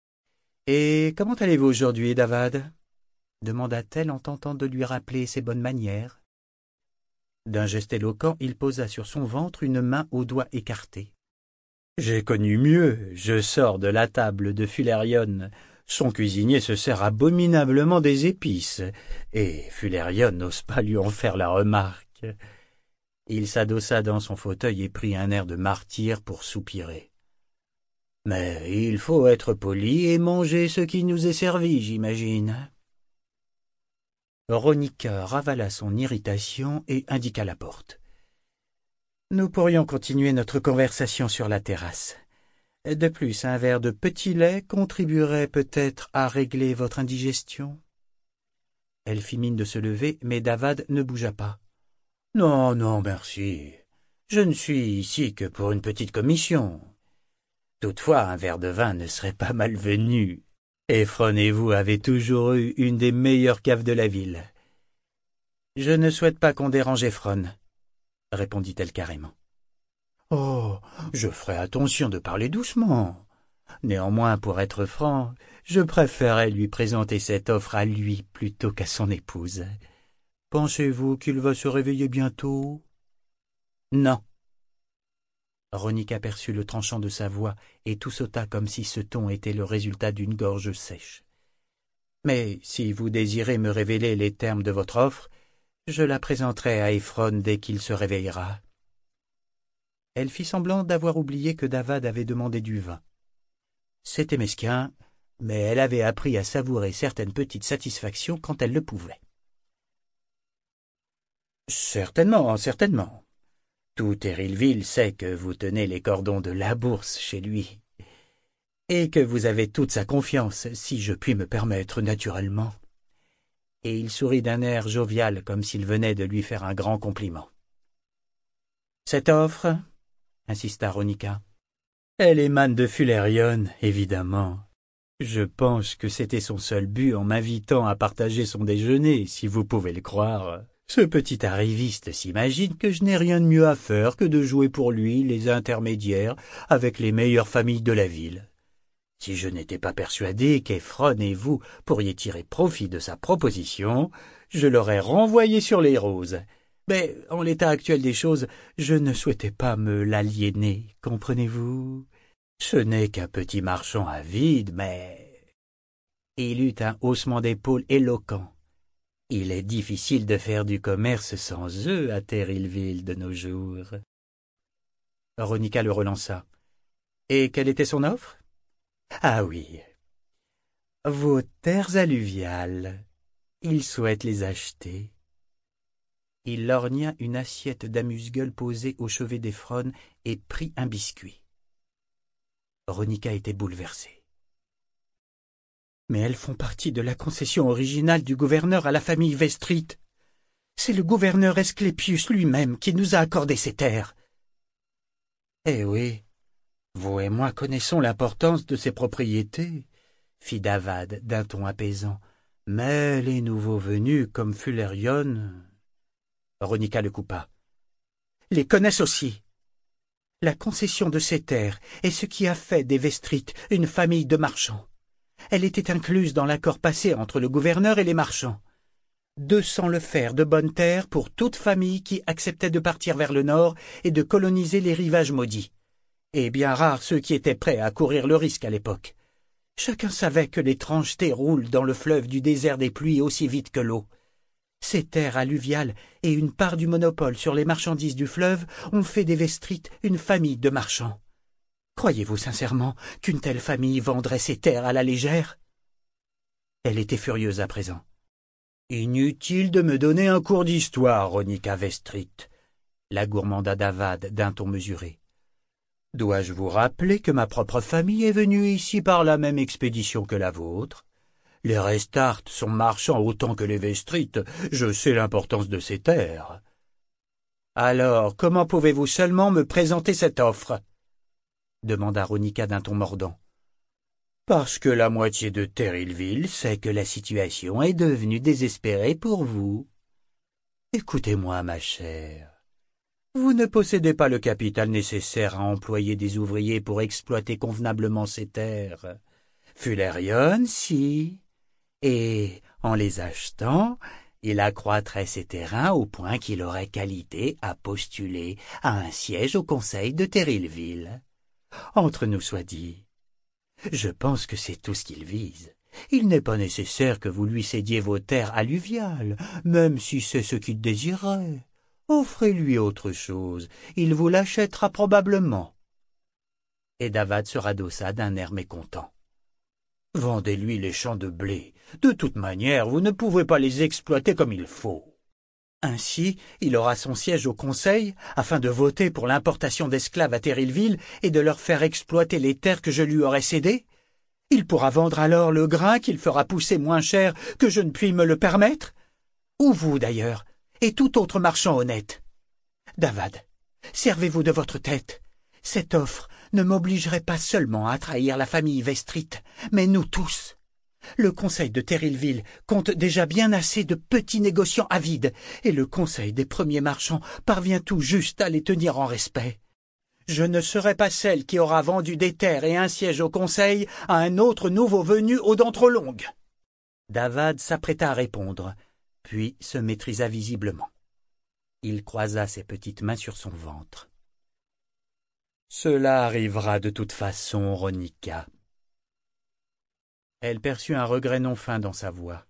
Speaker 1: Et comment allez-vous aujourd'hui, Davad » demanda-t-elle en tentant de lui rappeler ses bonnes manières. D'un geste éloquent, il posa sur son ventre une main aux doigts écartés. « J'ai connu mieux, je sors de la table de Fulerion. Son cuisinier se sert abominablement des épices, et Fulerion n'ose pas lui en faire la remarque. » Il s'adossa dans son fauteuil et prit un air de martyr pour soupirer. « Mais il faut être poli et manger ce qui nous est servi, j'imagine. » Ronika ravala son irritation et indiqua la porte. « Nous pourrions continuer notre conversation sur la terrasse. De plus, un verre de petit lait contribuerait peut-être à régler votre indigestion. » Elle fit mine de se lever, mais Davad ne bougea pas. « Non, non, merci. Je ne suis ici que pour une petite commission. Toutefois, un verre de vin ne serait pas malvenu. Ephron et vous avez toujours eu une des meilleures caves de la ville. »« Je ne souhaite pas qu'on dérange Ephron, » répondit-elle carrément. « Oh, je ferai attention de parler doucement. Néanmoins, pour être franc, je préférais lui présenter cette offre à lui plutôt qu'à son épouse. Pensez-vous qu'il va se réveiller bientôt ?»« Non. » Ronika aperçut le tranchant de sa voix et tout sauta comme si ce ton était le résultat d'une gorge sèche. « Mais si vous désirez me révéler les termes de votre offre, je la présenterai à Ephron dès qu'il se réveillera. » Elle fit semblant d'avoir oublié que Davad avait demandé du vin. C'était mesquin, mais elle avait appris à savourer certaines petites satisfactions quand elle le pouvait. « Certainement, certainement. Tout Terrillville sait que vous tenez les cordons de la bourse chez lui, et que vous avez toute sa confiance, si je puis me permettre naturellement. » Et il sourit d'un air jovial comme s'il venait de lui faire un grand compliment. « Cette offre, » insista Ronika, « elle émane de Fulerion, évidemment. Je pense que c'était son seul but en m'invitant à partager son déjeuner, si vous pouvez le croire. Ce petit arriviste s'imagine que je n'ai rien de mieux à faire que de jouer pour lui les intermédiaires avec les meilleures familles de la ville. Si je n'étais pas persuadé qu'Ephron et vous pourriez tirer profit de sa proposition, je l'aurais renvoyé sur les roses. Mais en l'état actuel des choses, je ne souhaitais pas me l'aliéner, comprenez-vous? Ce n'est qu'un petit marchand avide, mais... Il eut un haussement d'épaules éloquent. Il est difficile de faire du commerce sans eux à Terrillville de nos jours. Ronica le relança. Et quelle était son offre? Ah oui, vos terres alluviales. Il souhaite les acheter. Il lorgna une assiette d'amuse-gueule posée au chevet d'Ephron et prit un biscuit. Ronica était bouleversée. Mais elles font partie de la concession originale du gouverneur à la famille Vestrit. C'est le gouverneur Esclépius lui-même qui nous a accordé ces terres. Eh oui, vous et moi connaissons l'importance de ces propriétés, fit Davad d'un ton apaisant. Mais les nouveaux venus, comme Fulerion... Ronica le coupa. Les connaissent aussi. La concession de ces terres est ce qui a fait des Vestrites une famille de marchands. Elle était incluse dans l'accord passé entre le gouverneur et les marchands. Deux cents le fer de bonne terre pour toute famille qui acceptait de partir vers le nord et de coloniser les rivages maudits. Et bien rares ceux qui étaient prêts à courir le risque à l'époque. Chacun savait que l'étrangeté roule dans le fleuve du désert des pluies aussi vite que l'eau. Ces terres alluviales et une part du monopole sur les marchandises du fleuve ont fait des Vestrites une famille de marchands. Croyez-vous sincèrement qu'une telle famille vendrait ses terres à la légère? Elle était furieuse à présent. Inutile de me donner un cours d'histoire, Ronica Vestrit, la gourmanda Davad d'un ton mesuré. Dois-je vous rappeler que ma propre famille est venue ici par la même expédition que la vôtre? Les Restarts sont marchands autant que les Vestrites, je sais l'importance de ces terres. Alors, comment pouvez-vous seulement me présenter cette offre? Demanda Ronica d'un ton mordant. Parce que la moitié de Terrillville sait que la situation est devenue désespérée pour vous. Écoutez-moi, ma chère. Vous ne possédez pas le capital nécessaire à employer des ouvriers pour exploiter convenablement ces terres. Fulerion, si. Et, en les achetant, il accroîtrait ses terrains au point qu'il aurait qualité à postuler à un siège au conseil de Terrillville. Entre nous soit dit. Je pense que c'est tout ce qu'il vise. Il n'est pas nécessaire que vous lui cédiez vos terres alluviales, même si c'est ce qu'il désirait. Offrez-lui autre chose, il vous l'achètera probablement. Et Davad se radossa d'un air mécontent. Vendez-lui les champs de blé. De toute manière, vous ne pouvez pas les exploiter comme il faut. Ainsi, il aura son siège au conseil, afin de voter pour l'importation d'esclaves à Terrillville et de leur faire exploiter les terres que je lui aurai cédées. Il pourra vendre alors le grain qu'il fera pousser moins cher que je ne puis me le permettre. Ou vous, d'ailleurs, et tout autre marchand honnête. Davad, servez-vous de votre tête. Cette offre ne m'obligerait pas seulement à trahir la famille Vestrit, mais nous tous. Le conseil de Terrillville compte déjà bien assez de petits négociants avides, et le conseil des premiers marchands parvient tout juste à les tenir en respect. Je ne serai pas celle qui aura vendu des terres et un siège au conseil à un autre nouveau venu aux dents trop longues. Davad s'apprêta à répondre, puis se maîtrisa visiblement. Il croisa ses petites mains sur son ventre. « Cela arrivera de toute façon, Ronica. » Elle perçut un regret non feint dans sa voix.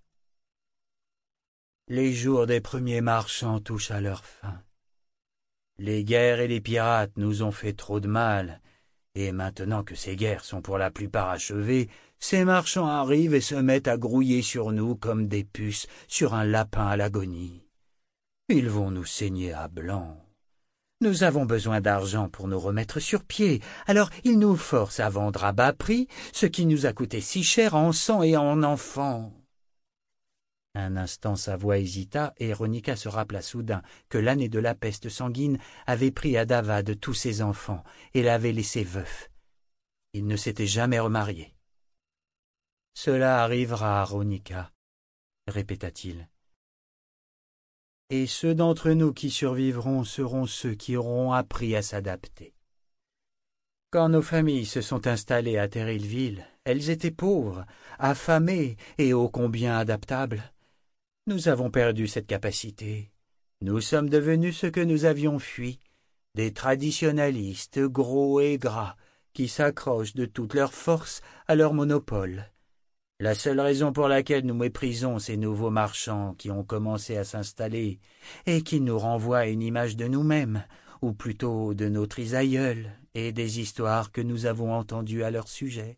Speaker 1: « Les jours des premiers marchands touchent à leur fin. Les guerres et les pirates nous ont fait trop de mal, et maintenant que ces guerres sont pour la plupart achevées, ces marchands arrivent et se mettent à grouiller sur nous comme des puces sur un lapin à l'agonie. Ils vont nous saigner à blanc. Nous avons besoin d'argent pour nous remettre sur pied, alors ils nous forcent à vendre à bas prix ce qui nous a coûté si cher en sang et en enfants. » Un instant sa voix hésita, et Ronica se rappela soudain que l'année de la peste sanguine avait pris à Davad tous ses enfants et l'avait laissé veuf. Il ne s'était jamais remarié. « Cela arrivera, Ronica, » répéta-t-il. « Et ceux d'entre nous qui survivront seront ceux qui auront appris à s'adapter. Quand nos familles se sont installées à Terrillville, Elles étaient pauvres, affamées et ô combien adaptables. Nous avons perdu cette capacité. Nous sommes devenus ce que nous avions fui, des traditionalistes gros et gras qui s'accrochent de toute leur force à leur monopole. La seule raison pour laquelle nous méprisons ces nouveaux marchands qui ont commencé à s'installer et qui nous renvoient à une image de nous-mêmes, ou plutôt de nos trisaïeuls, et des histoires que nous avons entendues à leur sujet.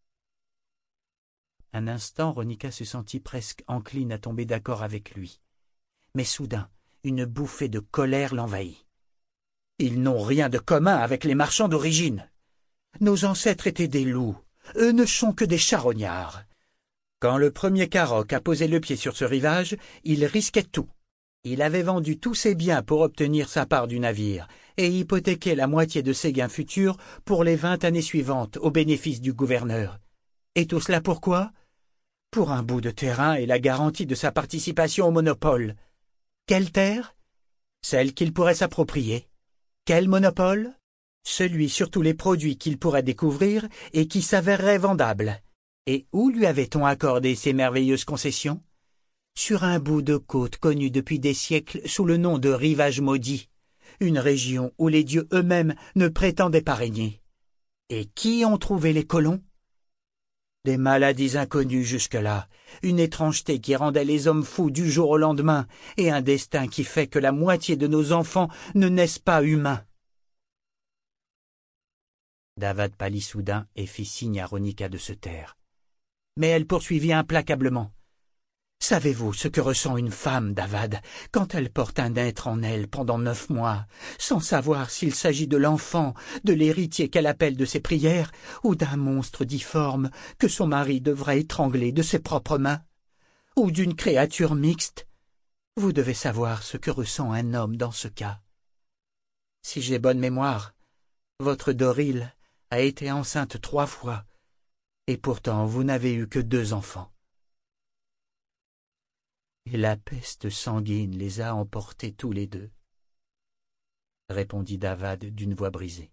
Speaker 1: Un instant, Ronica se sentit presque encline à tomber d'accord avec lui. Mais soudain, une bouffée de colère l'envahit. Ils n'ont rien de commun avec les marchands d'origine. Nos ancêtres étaient des loups, eux ne sont que des charognards. Quand le premier Caroc a posé le pied sur ce rivage, il risquait tout. Il avait vendu tous ses biens pour obtenir sa part du navire et hypothéquait la moitié de ses gains futurs pour les vingt années suivantes au bénéfice du gouverneur. Et tout cela pourquoi? Pour un bout de terrain et la garantie de sa participation au monopole. Quelle terre? Celle qu'il pourrait s'approprier. Quel monopole? Celui sur tous les produits qu'il pourrait découvrir et qui s'avéreraient vendables. Et où lui avait-on accordé ces merveilleuses concessions? Sur un bout de côte connu depuis des siècles sous le nom de Rivage Maudit, une région où les dieux eux-mêmes ne prétendaient pas régner. Et qui ont trouvé les colons? Des maladies inconnues jusque-là, une étrangeté qui rendait les hommes fous du jour au lendemain, et un destin qui fait que la moitié de nos enfants ne naissent pas humains. Davad pâlit soudain et fit signe à Ronica de se taire. Mais elle poursuivit implacablement. « Savez-vous ce que ressent une femme, Davad, quand elle porte un être en elle pendant neuf mois, sans savoir s'il s'agit de l'enfant, de l'héritier qu'elle appelle de ses prières, ou d'un monstre difforme que son mari devrait étrangler de ses propres mains, ou d'une créature mixte? Vous devez savoir ce que ressent un homme dans ce cas. Si j'ai bonne mémoire, votre Doril a été enceinte trois fois, et pourtant vous n'avez eu que deux enfants. Et la peste sanguine les a emportés tous les deux, répondit Davad d'une voix brisée.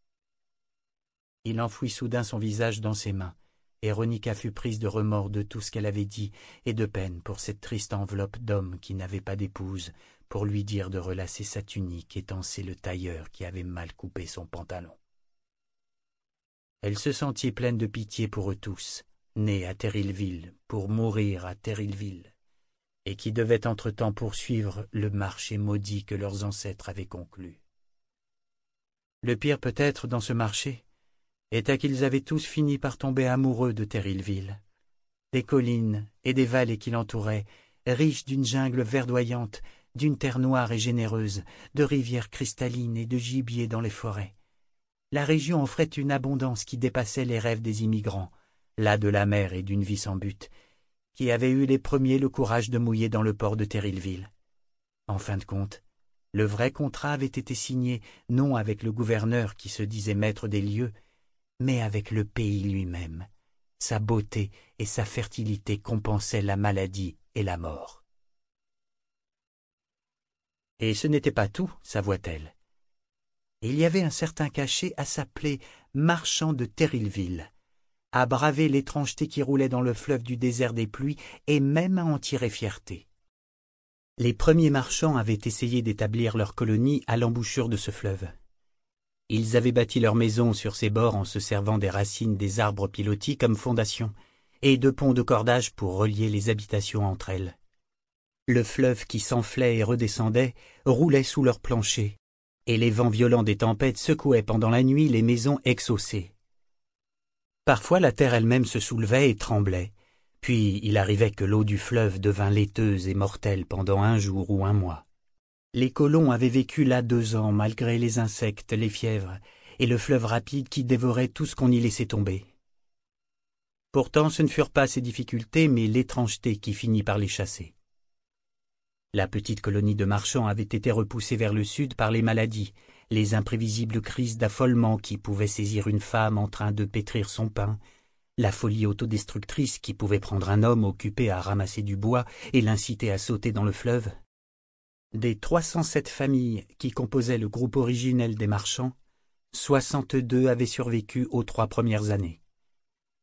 Speaker 1: Il enfouit soudain son visage dans ses mains, et Ronica fut prise de remords de tout ce qu'elle avait dit et de peine pour cette triste enveloppe d'homme qui n'avait pas d'épouse pour lui dire de relasser sa tunique et tancer le tailleur qui avait mal coupé son pantalon. Elle se sentit pleine de pitié pour eux tous, nés à Terrilville, pour mourir à Terrilville, et qui devaient entre-temps poursuivre le marché maudit que leurs ancêtres avaient conclu. Le pire peut-être dans ce marché était qu'ils avaient tous fini par tomber amoureux de Terrilville, des collines et des vallées qui l'entouraient, riches d'une jungle verdoyante, d'une terre noire et généreuse, de rivières cristallines et de gibier dans les forêts. La région offrait une abondance qui dépassait les rêves des immigrants, là de la mer et d'une vie sans but, qui avaient eu les premiers le courage de mouiller dans le port de Terrilville. En fin de compte, le vrai contrat avait été signé non avec le gouverneur qui se disait maître des lieux, mais avec le pays lui-même. Sa beauté et sa fertilité compensaient la maladie et la mort. Et ce n'était pas tout, s'avoua-t-elle. Il y avait un certain cachet à s'appeler marchand de Terrilville, à braver l'étrangeté qui roulait dans le fleuve du désert des pluies et même à en tirer fierté. Les premiers marchands avaient essayé d'établir leur colonie à l'embouchure de ce fleuve. Ils avaient bâti leurs maisons sur ses bords en se servant des racines des arbres pilotis comme fondation et de ponts de cordage pour relier les habitations entre elles. Le fleuve qui s'enflait et redescendait roulait sous leurs planchers, et les vents violents des tempêtes secouaient pendant la nuit les maisons exhaussées. Parfois la terre elle-même se soulevait et tremblait, puis il arrivait que l'eau du fleuve devint laiteuse et mortelle pendant un jour ou un mois. Les colons avaient vécu là deux ans malgré les insectes, les fièvres et le fleuve rapide qui dévorait tout ce qu'on y laissait tomber. Pourtant ce ne furent pas ces difficultés mais l'étrangeté qui finit par les chasser. La petite colonie de marchands avait été repoussée vers le sud par les maladies, les imprévisibles crises d'affolement qui pouvaient saisir une femme en train de pétrir son pain, la folie autodestructrice qui pouvait prendre un homme occupé à ramasser du bois et l'inciter à sauter dans le fleuve. Des trois cent sept familles qui composaient le groupe originel des marchands, soixante-deux avaient survécu aux trois premières années.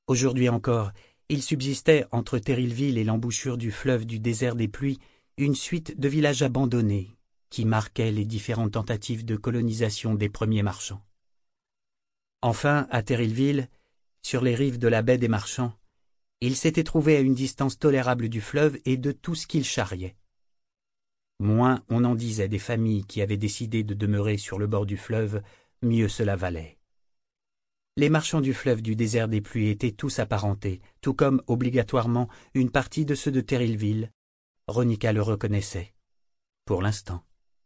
Speaker 1: Aujourd'hui encore, il subsistait entre Terrillville et l'embouchure du fleuve du désert des pluies une suite de villages abandonnés qui marquaient les différentes tentatives de colonisation des premiers marchands. Enfin, à Terrillville, sur les rives de la baie des Marchands, il s'était trouvé à une distance tolérable du fleuve et de tout ce qu'il charriait. Moins on en disait des familles qui avaient décidé de demeurer sur le bord du fleuve, mieux cela valait. Les marchands du fleuve du désert des pluies étaient tous apparentés, tout comme, obligatoirement, une partie de ceux de Terrillville. Ronica le reconnaissait, pour l'instant.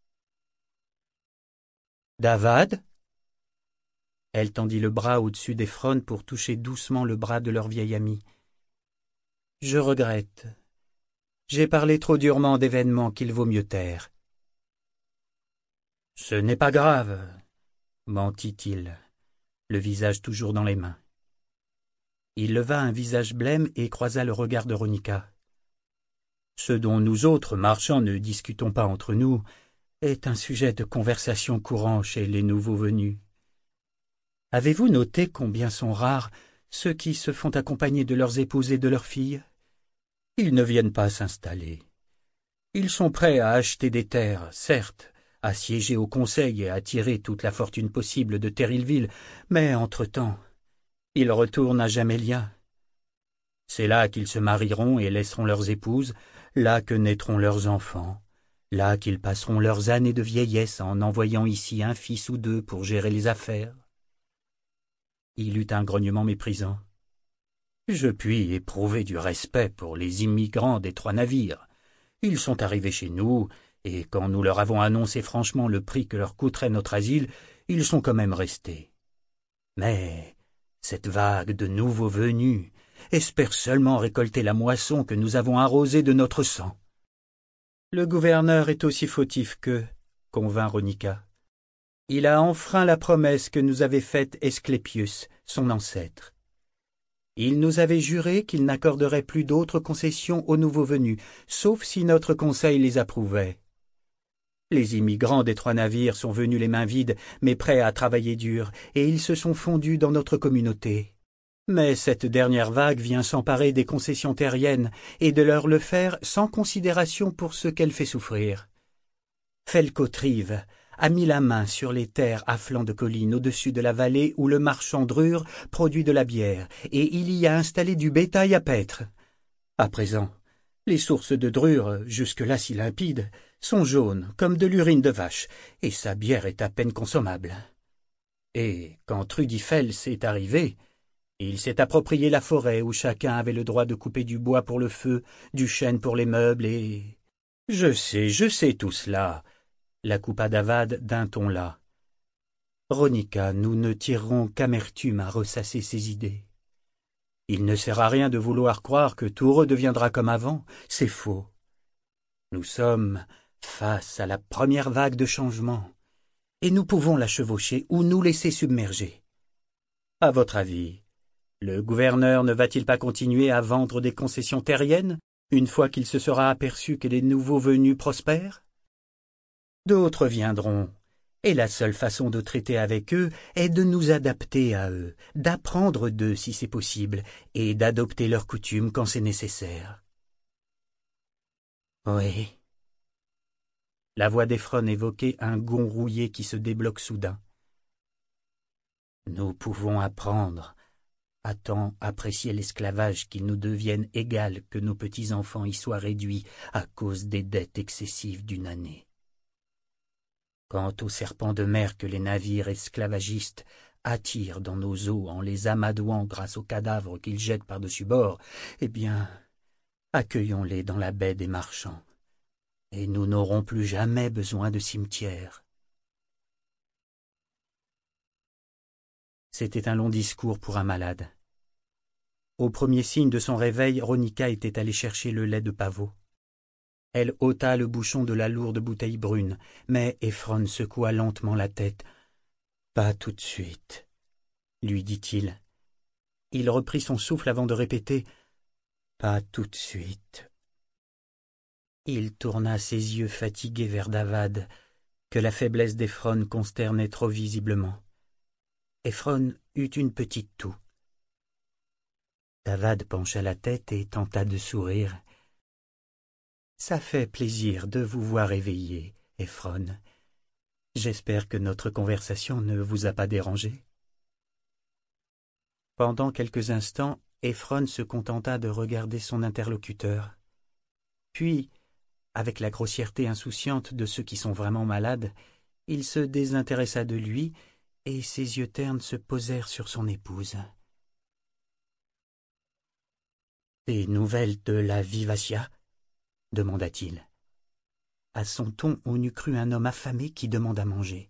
Speaker 1: « Davad ?» Elle tendit le bras au-dessus d'Ephron pour toucher doucement le bras de leur vieil ami. « Je regrette. J'ai parlé trop durement d'événements qu'il vaut mieux taire. »« Ce n'est pas grave, » mentit-il, le visage toujours dans les mains. Il leva un visage blême et croisa le regard de Ronica. « Ce dont nous autres marchands ne discutons pas entre nous est un sujet de conversation courant chez les nouveaux venus. Avez-vous noté combien sont rares ceux qui se font accompagner de leurs épouses et de leurs filles? Ils ne viennent pas s'installer. Ils sont prêts à acheter des terres, certes, à siéger au conseil et à tirer toute la fortune possible de Terrillville, mais entre-temps, ils retournent à Jamélia. C'est là qu'ils se marieront et laisseront leurs épouses, là que naîtront leurs enfants, là qu'ils passeront leurs années de vieillesse en envoyant ici un fils ou deux pour gérer les affaires. » Il eut un grognement méprisant. « Je puis éprouver du respect pour les immigrants des trois navires. Ils sont arrivés chez nous, et quand nous leur avons annoncé franchement le prix que leur coûterait notre asile, ils sont quand même restés. Mais cette vague de nouveaux venus espère seulement récolter la moisson que nous avons arrosée de notre sang. » « Le gouverneur est aussi fautif qu'eux, » convint Ronica. « Il a enfreint la promesse que nous avait faite Esclépius, son ancêtre. Il nous avait juré qu'il n'accorderait plus d'autres concessions aux nouveaux venus, sauf si notre conseil les approuvait. Les immigrants des trois navires sont venus les mains vides, mais prêts à travailler dur, et ils se sont fondus dans notre communauté. Mais cette dernière vague vient s'emparer des concessions terriennes et de leur le faire sans considération pour ce qu'elle fait souffrir. Felcotrive a mis la main sur les terres à flanc de colline au-dessus de la vallée où le marchand Drure produit de la bière, et il y a installé du bétail à paître. À présent, les sources de Drure, jusque-là si limpides, sont jaunes comme de l'urine de vache, et sa bière est à peine consommable. Et quand Trudifels est arrivé, il s'est approprié la forêt où chacun avait le droit de couper du bois pour le feu, du chêne pour les meubles et... « Je sais, je sais tout cela, » la coupa Davad d'un ton las. « Ronica, nous ne tirerons qu'amertume à ressasser ses idées. Il ne sert à rien de vouloir croire que tout redeviendra comme avant, c'est faux. Nous sommes face à la première vague de changement, et nous pouvons la chevaucher ou nous laisser submerger. À votre avis, le gouverneur ne va-t-il pas continuer à vendre des concessions terriennes une fois qu'il se sera aperçu que les nouveaux venus prospèrent? D'autres viendront, et la seule façon de traiter avec eux est de nous adapter à eux, d'apprendre d'eux si c'est possible, et d'adopter leurs coutumes quand c'est nécessaire. » Oui. La voix d'Ephron évoquait un gond rouillé qui se débloque soudain. « Nous pouvons apprendre à tant apprécier l'esclavage qu'il nous devienne égal que nos petits-enfants y soient réduits à cause des dettes excessives d'une année. Quant aux serpents de mer que les navires esclavagistes attirent dans nos eaux en les amadouant grâce aux cadavres qu'ils jettent par-dessus bord, eh bien, accueillons-les dans la baie des Marchands, et nous n'aurons plus jamais besoin de cimetière. » C'était un long discours pour un malade. Au premier signe de son réveil, Ronica était allée chercher le lait de pavot. Elle ôta le bouchon de la lourde bouteille brune, mais Ephron secoua lentement la tête. « Pas tout de suite, » lui dit-il. Il reprit son souffle avant de répéter « Pas tout de suite. » Il tourna ses yeux fatigués vers Davad, que la faiblesse d'Ephron consternait trop visiblement. Ephron eut une petite toux. Davad pencha la tête et tenta de sourire. « Ça fait plaisir de vous voir éveillé, Ephron. J'espère que notre conversation ne vous a pas dérangé. » Pendant quelques instants, Ephron se contenta de regarder son interlocuteur. Puis, avec la grossièreté insouciante de ceux qui sont vraiment malades, il se désintéressa de lui et ses yeux ternes se posèrent sur son épouse. « Des nouvelles de la Vivacia ?» demanda-t-il. À son ton, on eût cru un homme affamé qui demande à manger.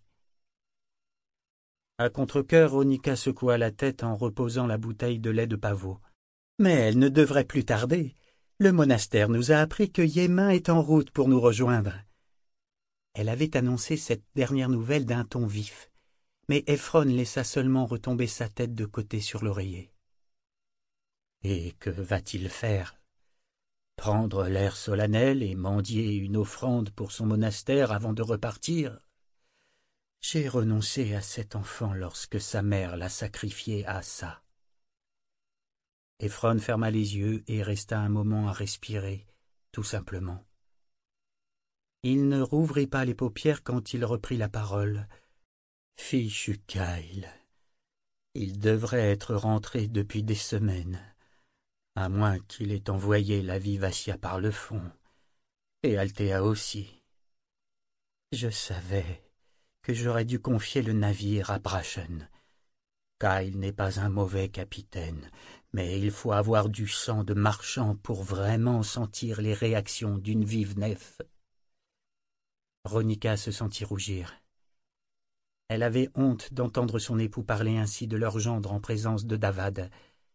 Speaker 1: À contre-cœur, Ronica secoua la tête en reposant la bouteille de lait de pavot. « Mais elle ne devrait plus tarder. Le monastère nous a appris que Yémin est en route pour nous rejoindre. » Elle avait annoncé cette dernière nouvelle d'un ton vif, mais Ephron laissa seulement retomber sa tête de côté sur l'oreiller. « Et que va-t-il faire ? Prendre l'air solennel et mendier une offrande pour son monastère avant de repartir ? J'ai renoncé à cet enfant lorsque sa mère l'a sacrifié à ça. » Ephron ferma les yeux et resta un moment à respirer, tout simplement. Il ne rouvrit pas les paupières quand il reprit la parole. « Fichu Kyle, il devrait être rentré depuis des semaines, à moins qu'il ait envoyé la Vivacia par le fond, et Althea aussi. Je savais que j'aurais dû confier le navire à Brachen. Kyle n'est pas un mauvais capitaine, mais il faut avoir du sang de marchand pour vraiment sentir les réactions d'une vive nef. » Ronica se sentit rougir. Elle avait honte d'entendre son époux parler ainsi de leur gendre en présence de Davad.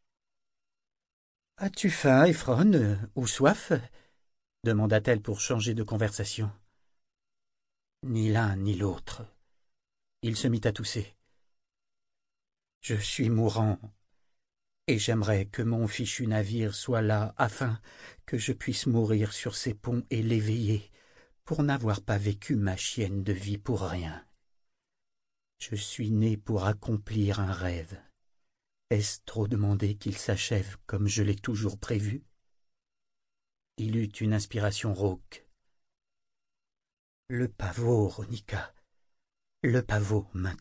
Speaker 1: « As-tu faim, Ephron, euh, ou soif ?» demanda-t-elle pour changer de conversation. « Ni l'un ni l'autre. » Il se mit à tousser. « Je suis mourant, et j'aimerais que mon fichu navire soit là afin que je puisse mourir sur ces ponts et l'éveiller, pour n'avoir pas vécu ma chienne de vie pour rien. Je suis né pour accomplir un rêve. Est-ce trop demander qu'il s'achève comme je l'ai toujours prévu ?» Il eut une inspiration rauque. « Le pavot, Ronica, le pavot maintenant. »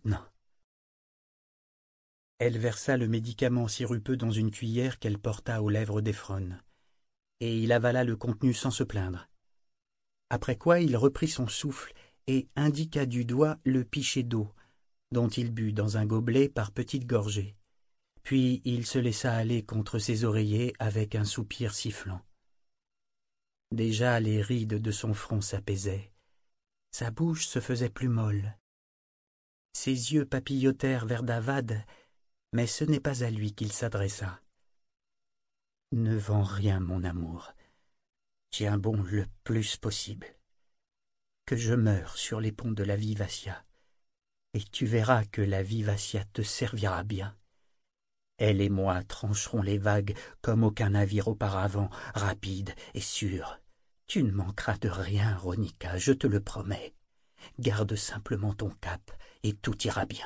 Speaker 1: Elle versa le médicament sirupeux dans une cuillère qu'elle porta aux lèvres d'Ephron, et il avala le contenu sans se plaindre. Après quoi il reprit son souffle et indiqua du doigt le pichet d'eau, dont il but dans un gobelet par petites gorgées. Puis il se laissa aller contre ses oreillers avec un soupir sifflant. Déjà les rides de son front s'apaisaient. Sa bouche se faisait plus molle. Ses yeux papillotèrent vers Davad, mais ce n'est pas à lui qu'il s'adressa. « Ne vends rien, mon amour. Tiens bon le plus possible. Que je meure sur les ponts de la Vivacia, et tu verras que la Vivacia te servira bien. Elle et moi trancherons les vagues comme aucun navire auparavant, rapide et sûr. Tu ne manqueras de rien, Ronica, je te le promets. Garde simplement ton cap, et tout ira bien. »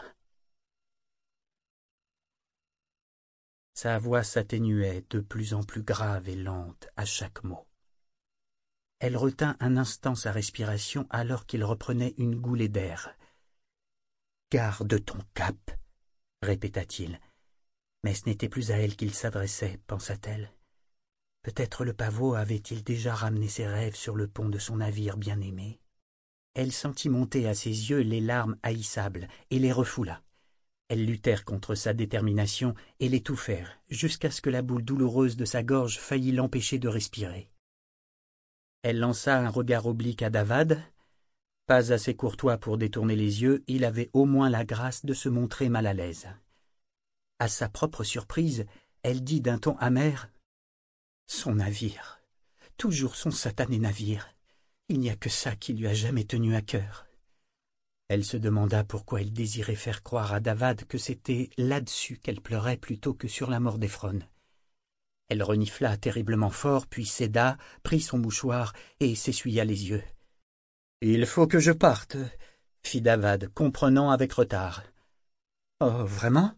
Speaker 1: Sa voix s'atténuait de plus en plus grave et lente à chaque mot. Elle retint un instant sa respiration alors qu'il reprenait une goulée d'air. « Garde ton cap, » répéta-t-il. Mais ce n'était plus à elle qu'il s'adressait, pensa-t-elle. Peut-être le pavot avait-il déjà ramené ses rêves sur le pont de son navire bien-aimé. Elle sentit monter à ses yeux les larmes haïssables et les refoula. Elles luttèrent contre sa détermination et l'étouffèrent, jusqu'à ce que la boule douloureuse de sa gorge faillît l'empêcher de respirer. Elle lança un regard oblique à Davad. Pas assez courtois pour détourner les yeux, il avait au moins la grâce de se montrer mal à l'aise. À sa propre surprise, elle dit d'un ton amer « Son navire, toujours son satané navire, il n'y a que ça qui lui a jamais tenu à cœur. » Elle se demanda pourquoi elle désirait faire croire à Davad que c'était là-dessus qu'elle pleurait plutôt que sur la mort d'Ephron. Elle renifla terriblement fort, puis céda, prit son mouchoir et s'essuya les yeux. « Il faut que je parte, » fit Davad, comprenant avec retard. « Oh, vraiment ?»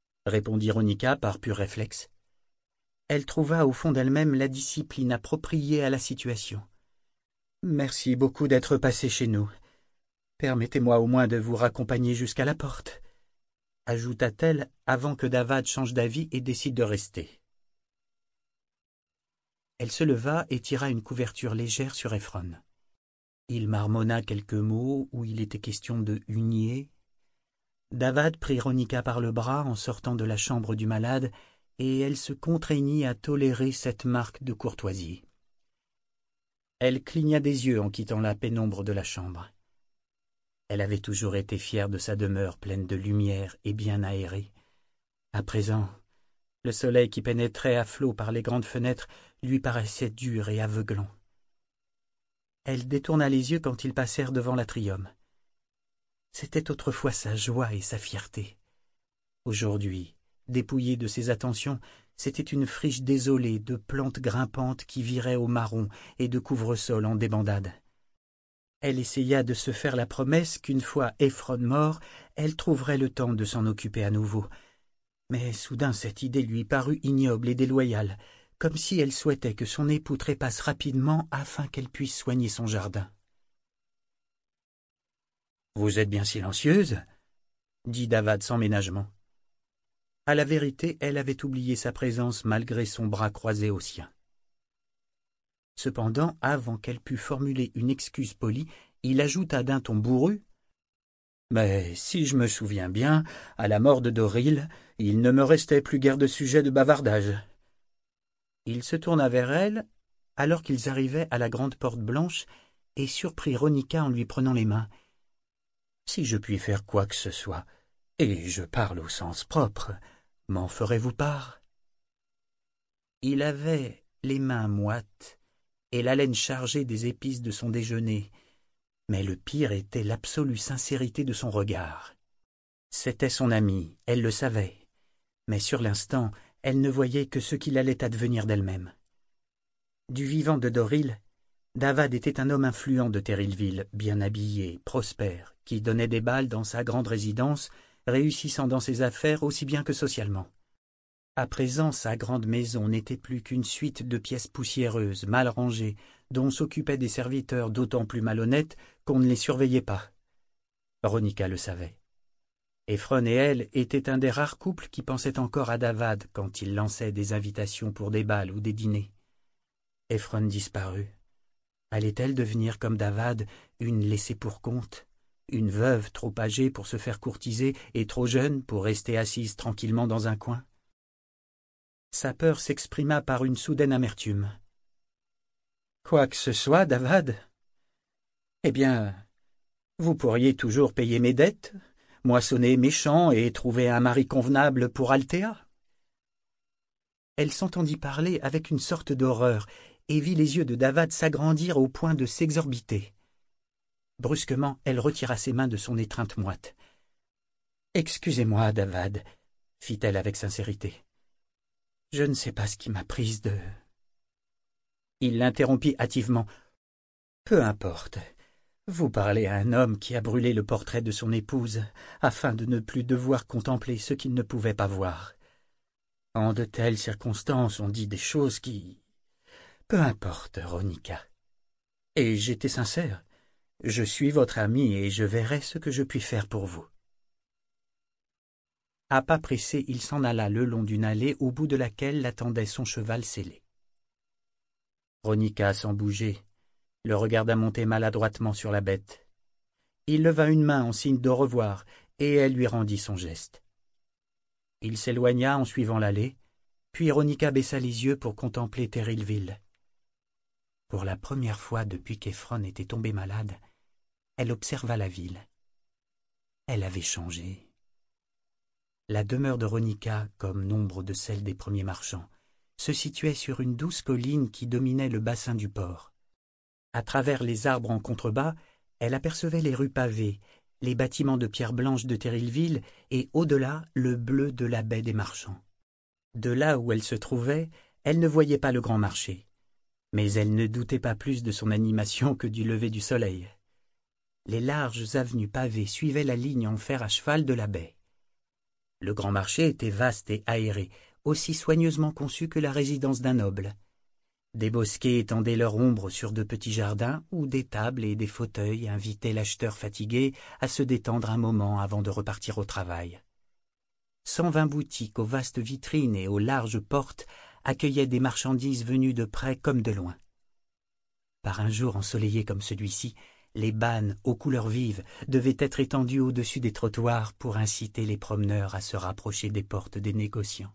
Speaker 1: répondit Ronica par pur réflexe. Elle trouva au fond d'elle-même la discipline appropriée à la situation. « Merci beaucoup d'être passé chez nous. Permettez-moi au moins de vous raccompagner jusqu'à la porte, » ajouta-t-elle avant que Davad change d'avis et décide de rester. Elle se leva et tira une couverture légère sur Ephron. Il marmonna quelques mots où il était question de hunier. Davad prit Ronika par le bras en sortant de la chambre du malade, et elle se contraignit à tolérer cette marque de courtoisie. Elle cligna des yeux en quittant la pénombre de la chambre. Elle avait toujours été fière de sa demeure pleine de lumière et bien aérée. À présent, le soleil qui pénétrait à flots par les grandes fenêtres lui paraissait dur et aveuglant. Elle détourna les yeux quand ils passèrent devant l'atrium. C'était autrefois sa joie et sa fierté. Aujourd'hui, dépouillée de ses attentions, c'était une friche désolée de plantes grimpantes qui viraient au marron et de couvre-sol en débandade. Elle essaya de se faire la promesse qu'une fois Ephron mort, elle trouverait le temps de s'en occuper à nouveau. Mais soudain cette idée lui parut ignoble et déloyale, comme si elle souhaitait que son époux trépasse rapidement afin qu'elle puisse soigner son jardin. « Vous êtes bien silencieuse » dit Davad sans ménagement. À la vérité, elle avait oublié sa présence malgré son bras croisé au sien. Cependant, avant qu'elle pût formuler une excuse polie, il ajouta d'un ton bourru: « Mais si je me souviens bien, à la mort de Doril, il ne me restait plus guère de sujet de bavardage. » Il se tourna vers elle, alors qu'ils arrivaient à la grande porte blanche, et surprit Ronika en lui prenant les mains. « Si je puis faire quoi que ce soit, et je parle au sens propre, m'en ferez-vous part ?» Il avait les mains moites et l'haleine chargée des épices de son déjeuner, mais le pire était l'absolue sincérité de son regard. C'était son ami, elle le savait, mais sur l'instant, elle ne voyait que ce qu'il allait advenir d'elle-même. Du vivant de Doril, Davad était un homme influent de Terrillville, bien habillé, prospère, qui donnait des bals dans sa grande résidence, réussissant dans ses affaires aussi bien que socialement. À présent, sa grande maison n'était plus qu'une suite de pièces poussiéreuses, mal rangées, dont s'occupaient des serviteurs d'autant plus malhonnêtes qu'on ne les surveillait pas. Ronika le savait. Ephron et elle étaient un des rares couples qui pensaient encore à Davad quand il lançait des invitations pour des bals ou des dîners. Ephron disparut. Allait-elle devenir comme Davad, une laissée pour compte, une veuve trop âgée pour se faire courtiser et trop jeune pour rester assise tranquillement dans un coin? Sa peur s'exprima par une soudaine amertume. « Quoi que ce soit, Davad, eh bien, vous pourriez toujours payer mes dettes, moissonner mes champs et trouver un mari convenable pour Althea. » Elle s'entendit parler avec une sorte d'horreur et vit les yeux de Davad s'agrandir au point de s'exorbiter. Brusquement, elle retira ses mains de son étreinte moite. « Excusez-moi, Davad, » fit-elle avec sincérité. « Je ne sais pas ce qui m'a prise de... » Il l'interrompit hâtivement. « Peu importe. Vous parlez à un homme qui a brûlé le portrait de son épouse afin de ne plus devoir contempler ce qu'il ne pouvait pas voir. En de telles circonstances, on dit des choses qui... Peu importe, Ronika. Et j'étais sincère. Je suis votre ami et je verrai ce que je puis faire pour vous. » À pas pressés, il s'en alla le long d'une allée au bout de laquelle l'attendait son cheval sellé. Ronika, sans bouger, le regarda monter maladroitement sur la bête. Il leva une main en signe d'au revoir, et elle lui rendit son geste. Il s'éloigna en suivant l'allée, puis Ronika baissa les yeux pour contempler Terrillville. Pour la première fois depuis qu'Ephron était tombé malade, elle observa la ville. Elle avait changé. La demeure de Ronika, comme nombre de celles des premiers marchands, se situait sur une douce colline qui dominait le bassin du port. À travers les arbres en contrebas, elle apercevait les rues pavées, les bâtiments de pierre blanche de Terrillville et, au-delà, le bleu de la baie des marchands. De là où elle se trouvait, elle ne voyait pas le grand marché, mais elle ne doutait pas plus de son animation que du lever du soleil. Les larges avenues pavées suivaient la ligne en fer à cheval de la baie. Le grand marché était vaste et aéré, aussi soigneusement conçue que la résidence d'un noble. Des bosquets étendaient leur ombre sur de petits jardins où des tables et des fauteuils invitaient l'acheteur fatigué à se détendre un moment avant de repartir au travail. Cent vingt boutiques aux vastes vitrines et aux larges portes accueillaient des marchandises venues de près comme de loin. Par un jour ensoleillé comme celui-ci, les bannes aux couleurs vives devaient être étendues au-dessus des trottoirs pour inciter les promeneurs à se rapprocher des portes des négociants.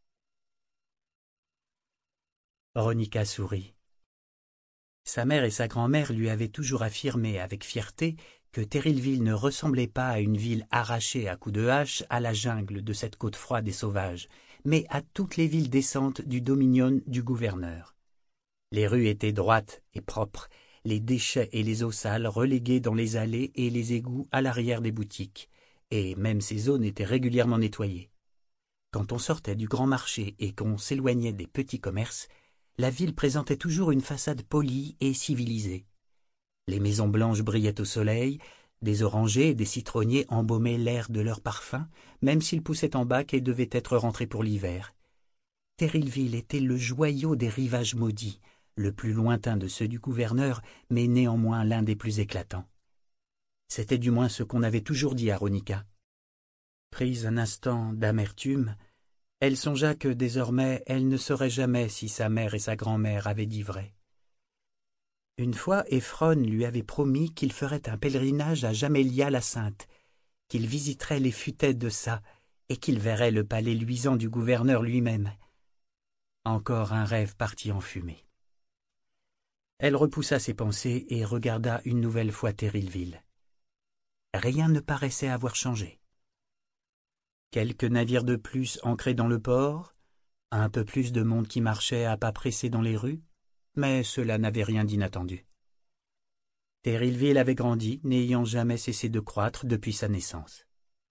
Speaker 1: Ronica sourit. Sa mère et sa grand-mère lui avaient toujours affirmé avec fierté que Terrillville ne ressemblait pas à une ville arrachée à coups de hache à la jungle de cette côte froide et sauvage, mais à toutes les villes décentes du dominion du gouverneur. Les rues étaient droites et propres, les déchets et les eaux sales relégués dans les allées et les égouts à l'arrière des boutiques, et même ces zones étaient régulièrement nettoyées. Quand on sortait du grand marché et qu'on s'éloignait des petits commerces, la ville présentait toujours une façade polie et civilisée. Les maisons blanches brillaient au soleil, des orangers et des citronniers embaumaient l'air de leur parfum, même s'ils poussaient en bac et devaient être rentrés pour l'hiver. Terrillville était le joyau des rivages maudits, le plus lointain de ceux du gouverneur, mais néanmoins l'un des plus éclatants. C'était du moins ce qu'on avait toujours dit à Ronica. Prise un instant d'amertume, elle songea que désormais elle ne saurait jamais si sa mère et sa grand-mère avaient dit vrai. Une fois, Ephron lui avait promis qu'il ferait un pèlerinage à Jamélia la Sainte, qu'il visiterait les futaies de ça et qu'il verrait le palais luisant du gouverneur lui-même. Encore un rêve parti en fumée. Elle repoussa ses pensées et regarda une nouvelle fois Terrillville. Rien ne paraissait avoir changé. Quelques navires de plus ancrés dans le port, un peu plus de monde qui marchait à pas pressés dans les rues, mais cela n'avait rien d'inattendu. Terrillville avait grandi, n'ayant jamais cessé de croître depuis sa naissance.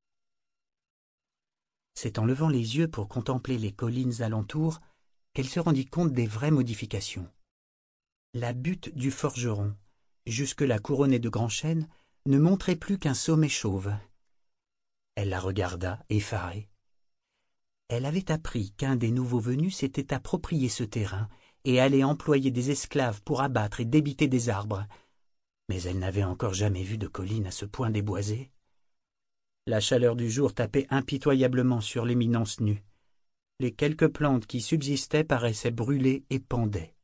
Speaker 1: C'est en levant les yeux pour contempler les collines alentour qu'elle se rendit compte des vraies modifications. La butte du forgeron, jusque-là couronnée de grands chênes, ne montrait plus qu'un sommet chauve. Elle la regarda, effarée. Elle avait appris qu'un des nouveaux venus s'était approprié ce terrain et allait employer des esclaves pour abattre et débiter des arbres. Mais elle n'avait encore jamais vu de colline à ce point déboisée. La chaleur du jour tapait impitoyablement sur l'éminence nue. Les quelques plantes qui subsistaient paraissaient brûler et pendaient.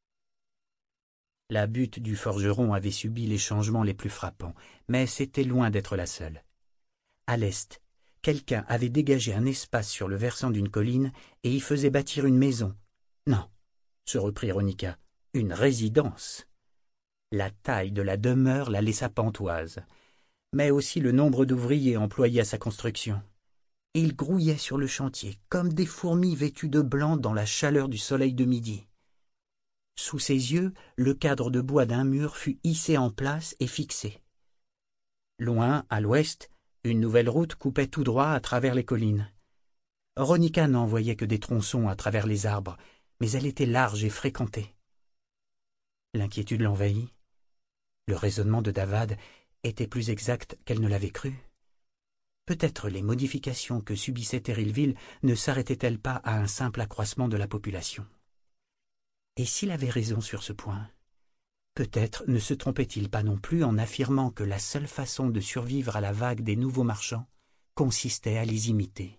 Speaker 1: La butte du forgeron avait subi les changements les plus frappants, mais c'était loin d'être la seule. À l'est, quelqu'un avait dégagé un espace sur le versant d'une colline et y faisait bâtir une maison. Non, se reprit Ronica, une résidence. La taille de la demeure la laissa pantoise, mais aussi le nombre d'ouvriers employés à sa construction. Ils grouillaient sur le chantier comme des fourmis vêtues de blanc dans la chaleur du soleil de midi. Sous ses yeux, le cadre de bois d'un mur fut hissé en place et fixé. Loin, à l'ouest, une nouvelle route coupait tout droit à travers les collines. Ronica n'en voyait que des tronçons à travers les arbres, mais elle était large et fréquentée. L'inquiétude l'envahit. Le raisonnement de Davad était plus exact qu'elle ne l'avait cru. Peut-être les modifications que subissait Terrillville ne s'arrêtaient-elles pas à un simple accroissement de la population. Et s'il avait raison sur ce point, peut-être ne se trompait-il pas non plus en affirmant que la seule façon de survivre à la vague des nouveaux marchands consistait à les imiter.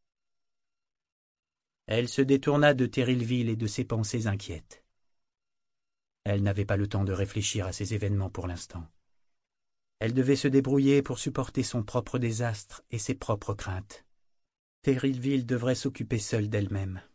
Speaker 1: Elle se détourna de Terrillville et de ses pensées inquiètes. Elle n'avait pas le temps de réfléchir à ces événements pour l'instant. Elle devait se débrouiller pour supporter son propre désastre et ses propres craintes. Terrillville devrait s'occuper seule d'elle-même.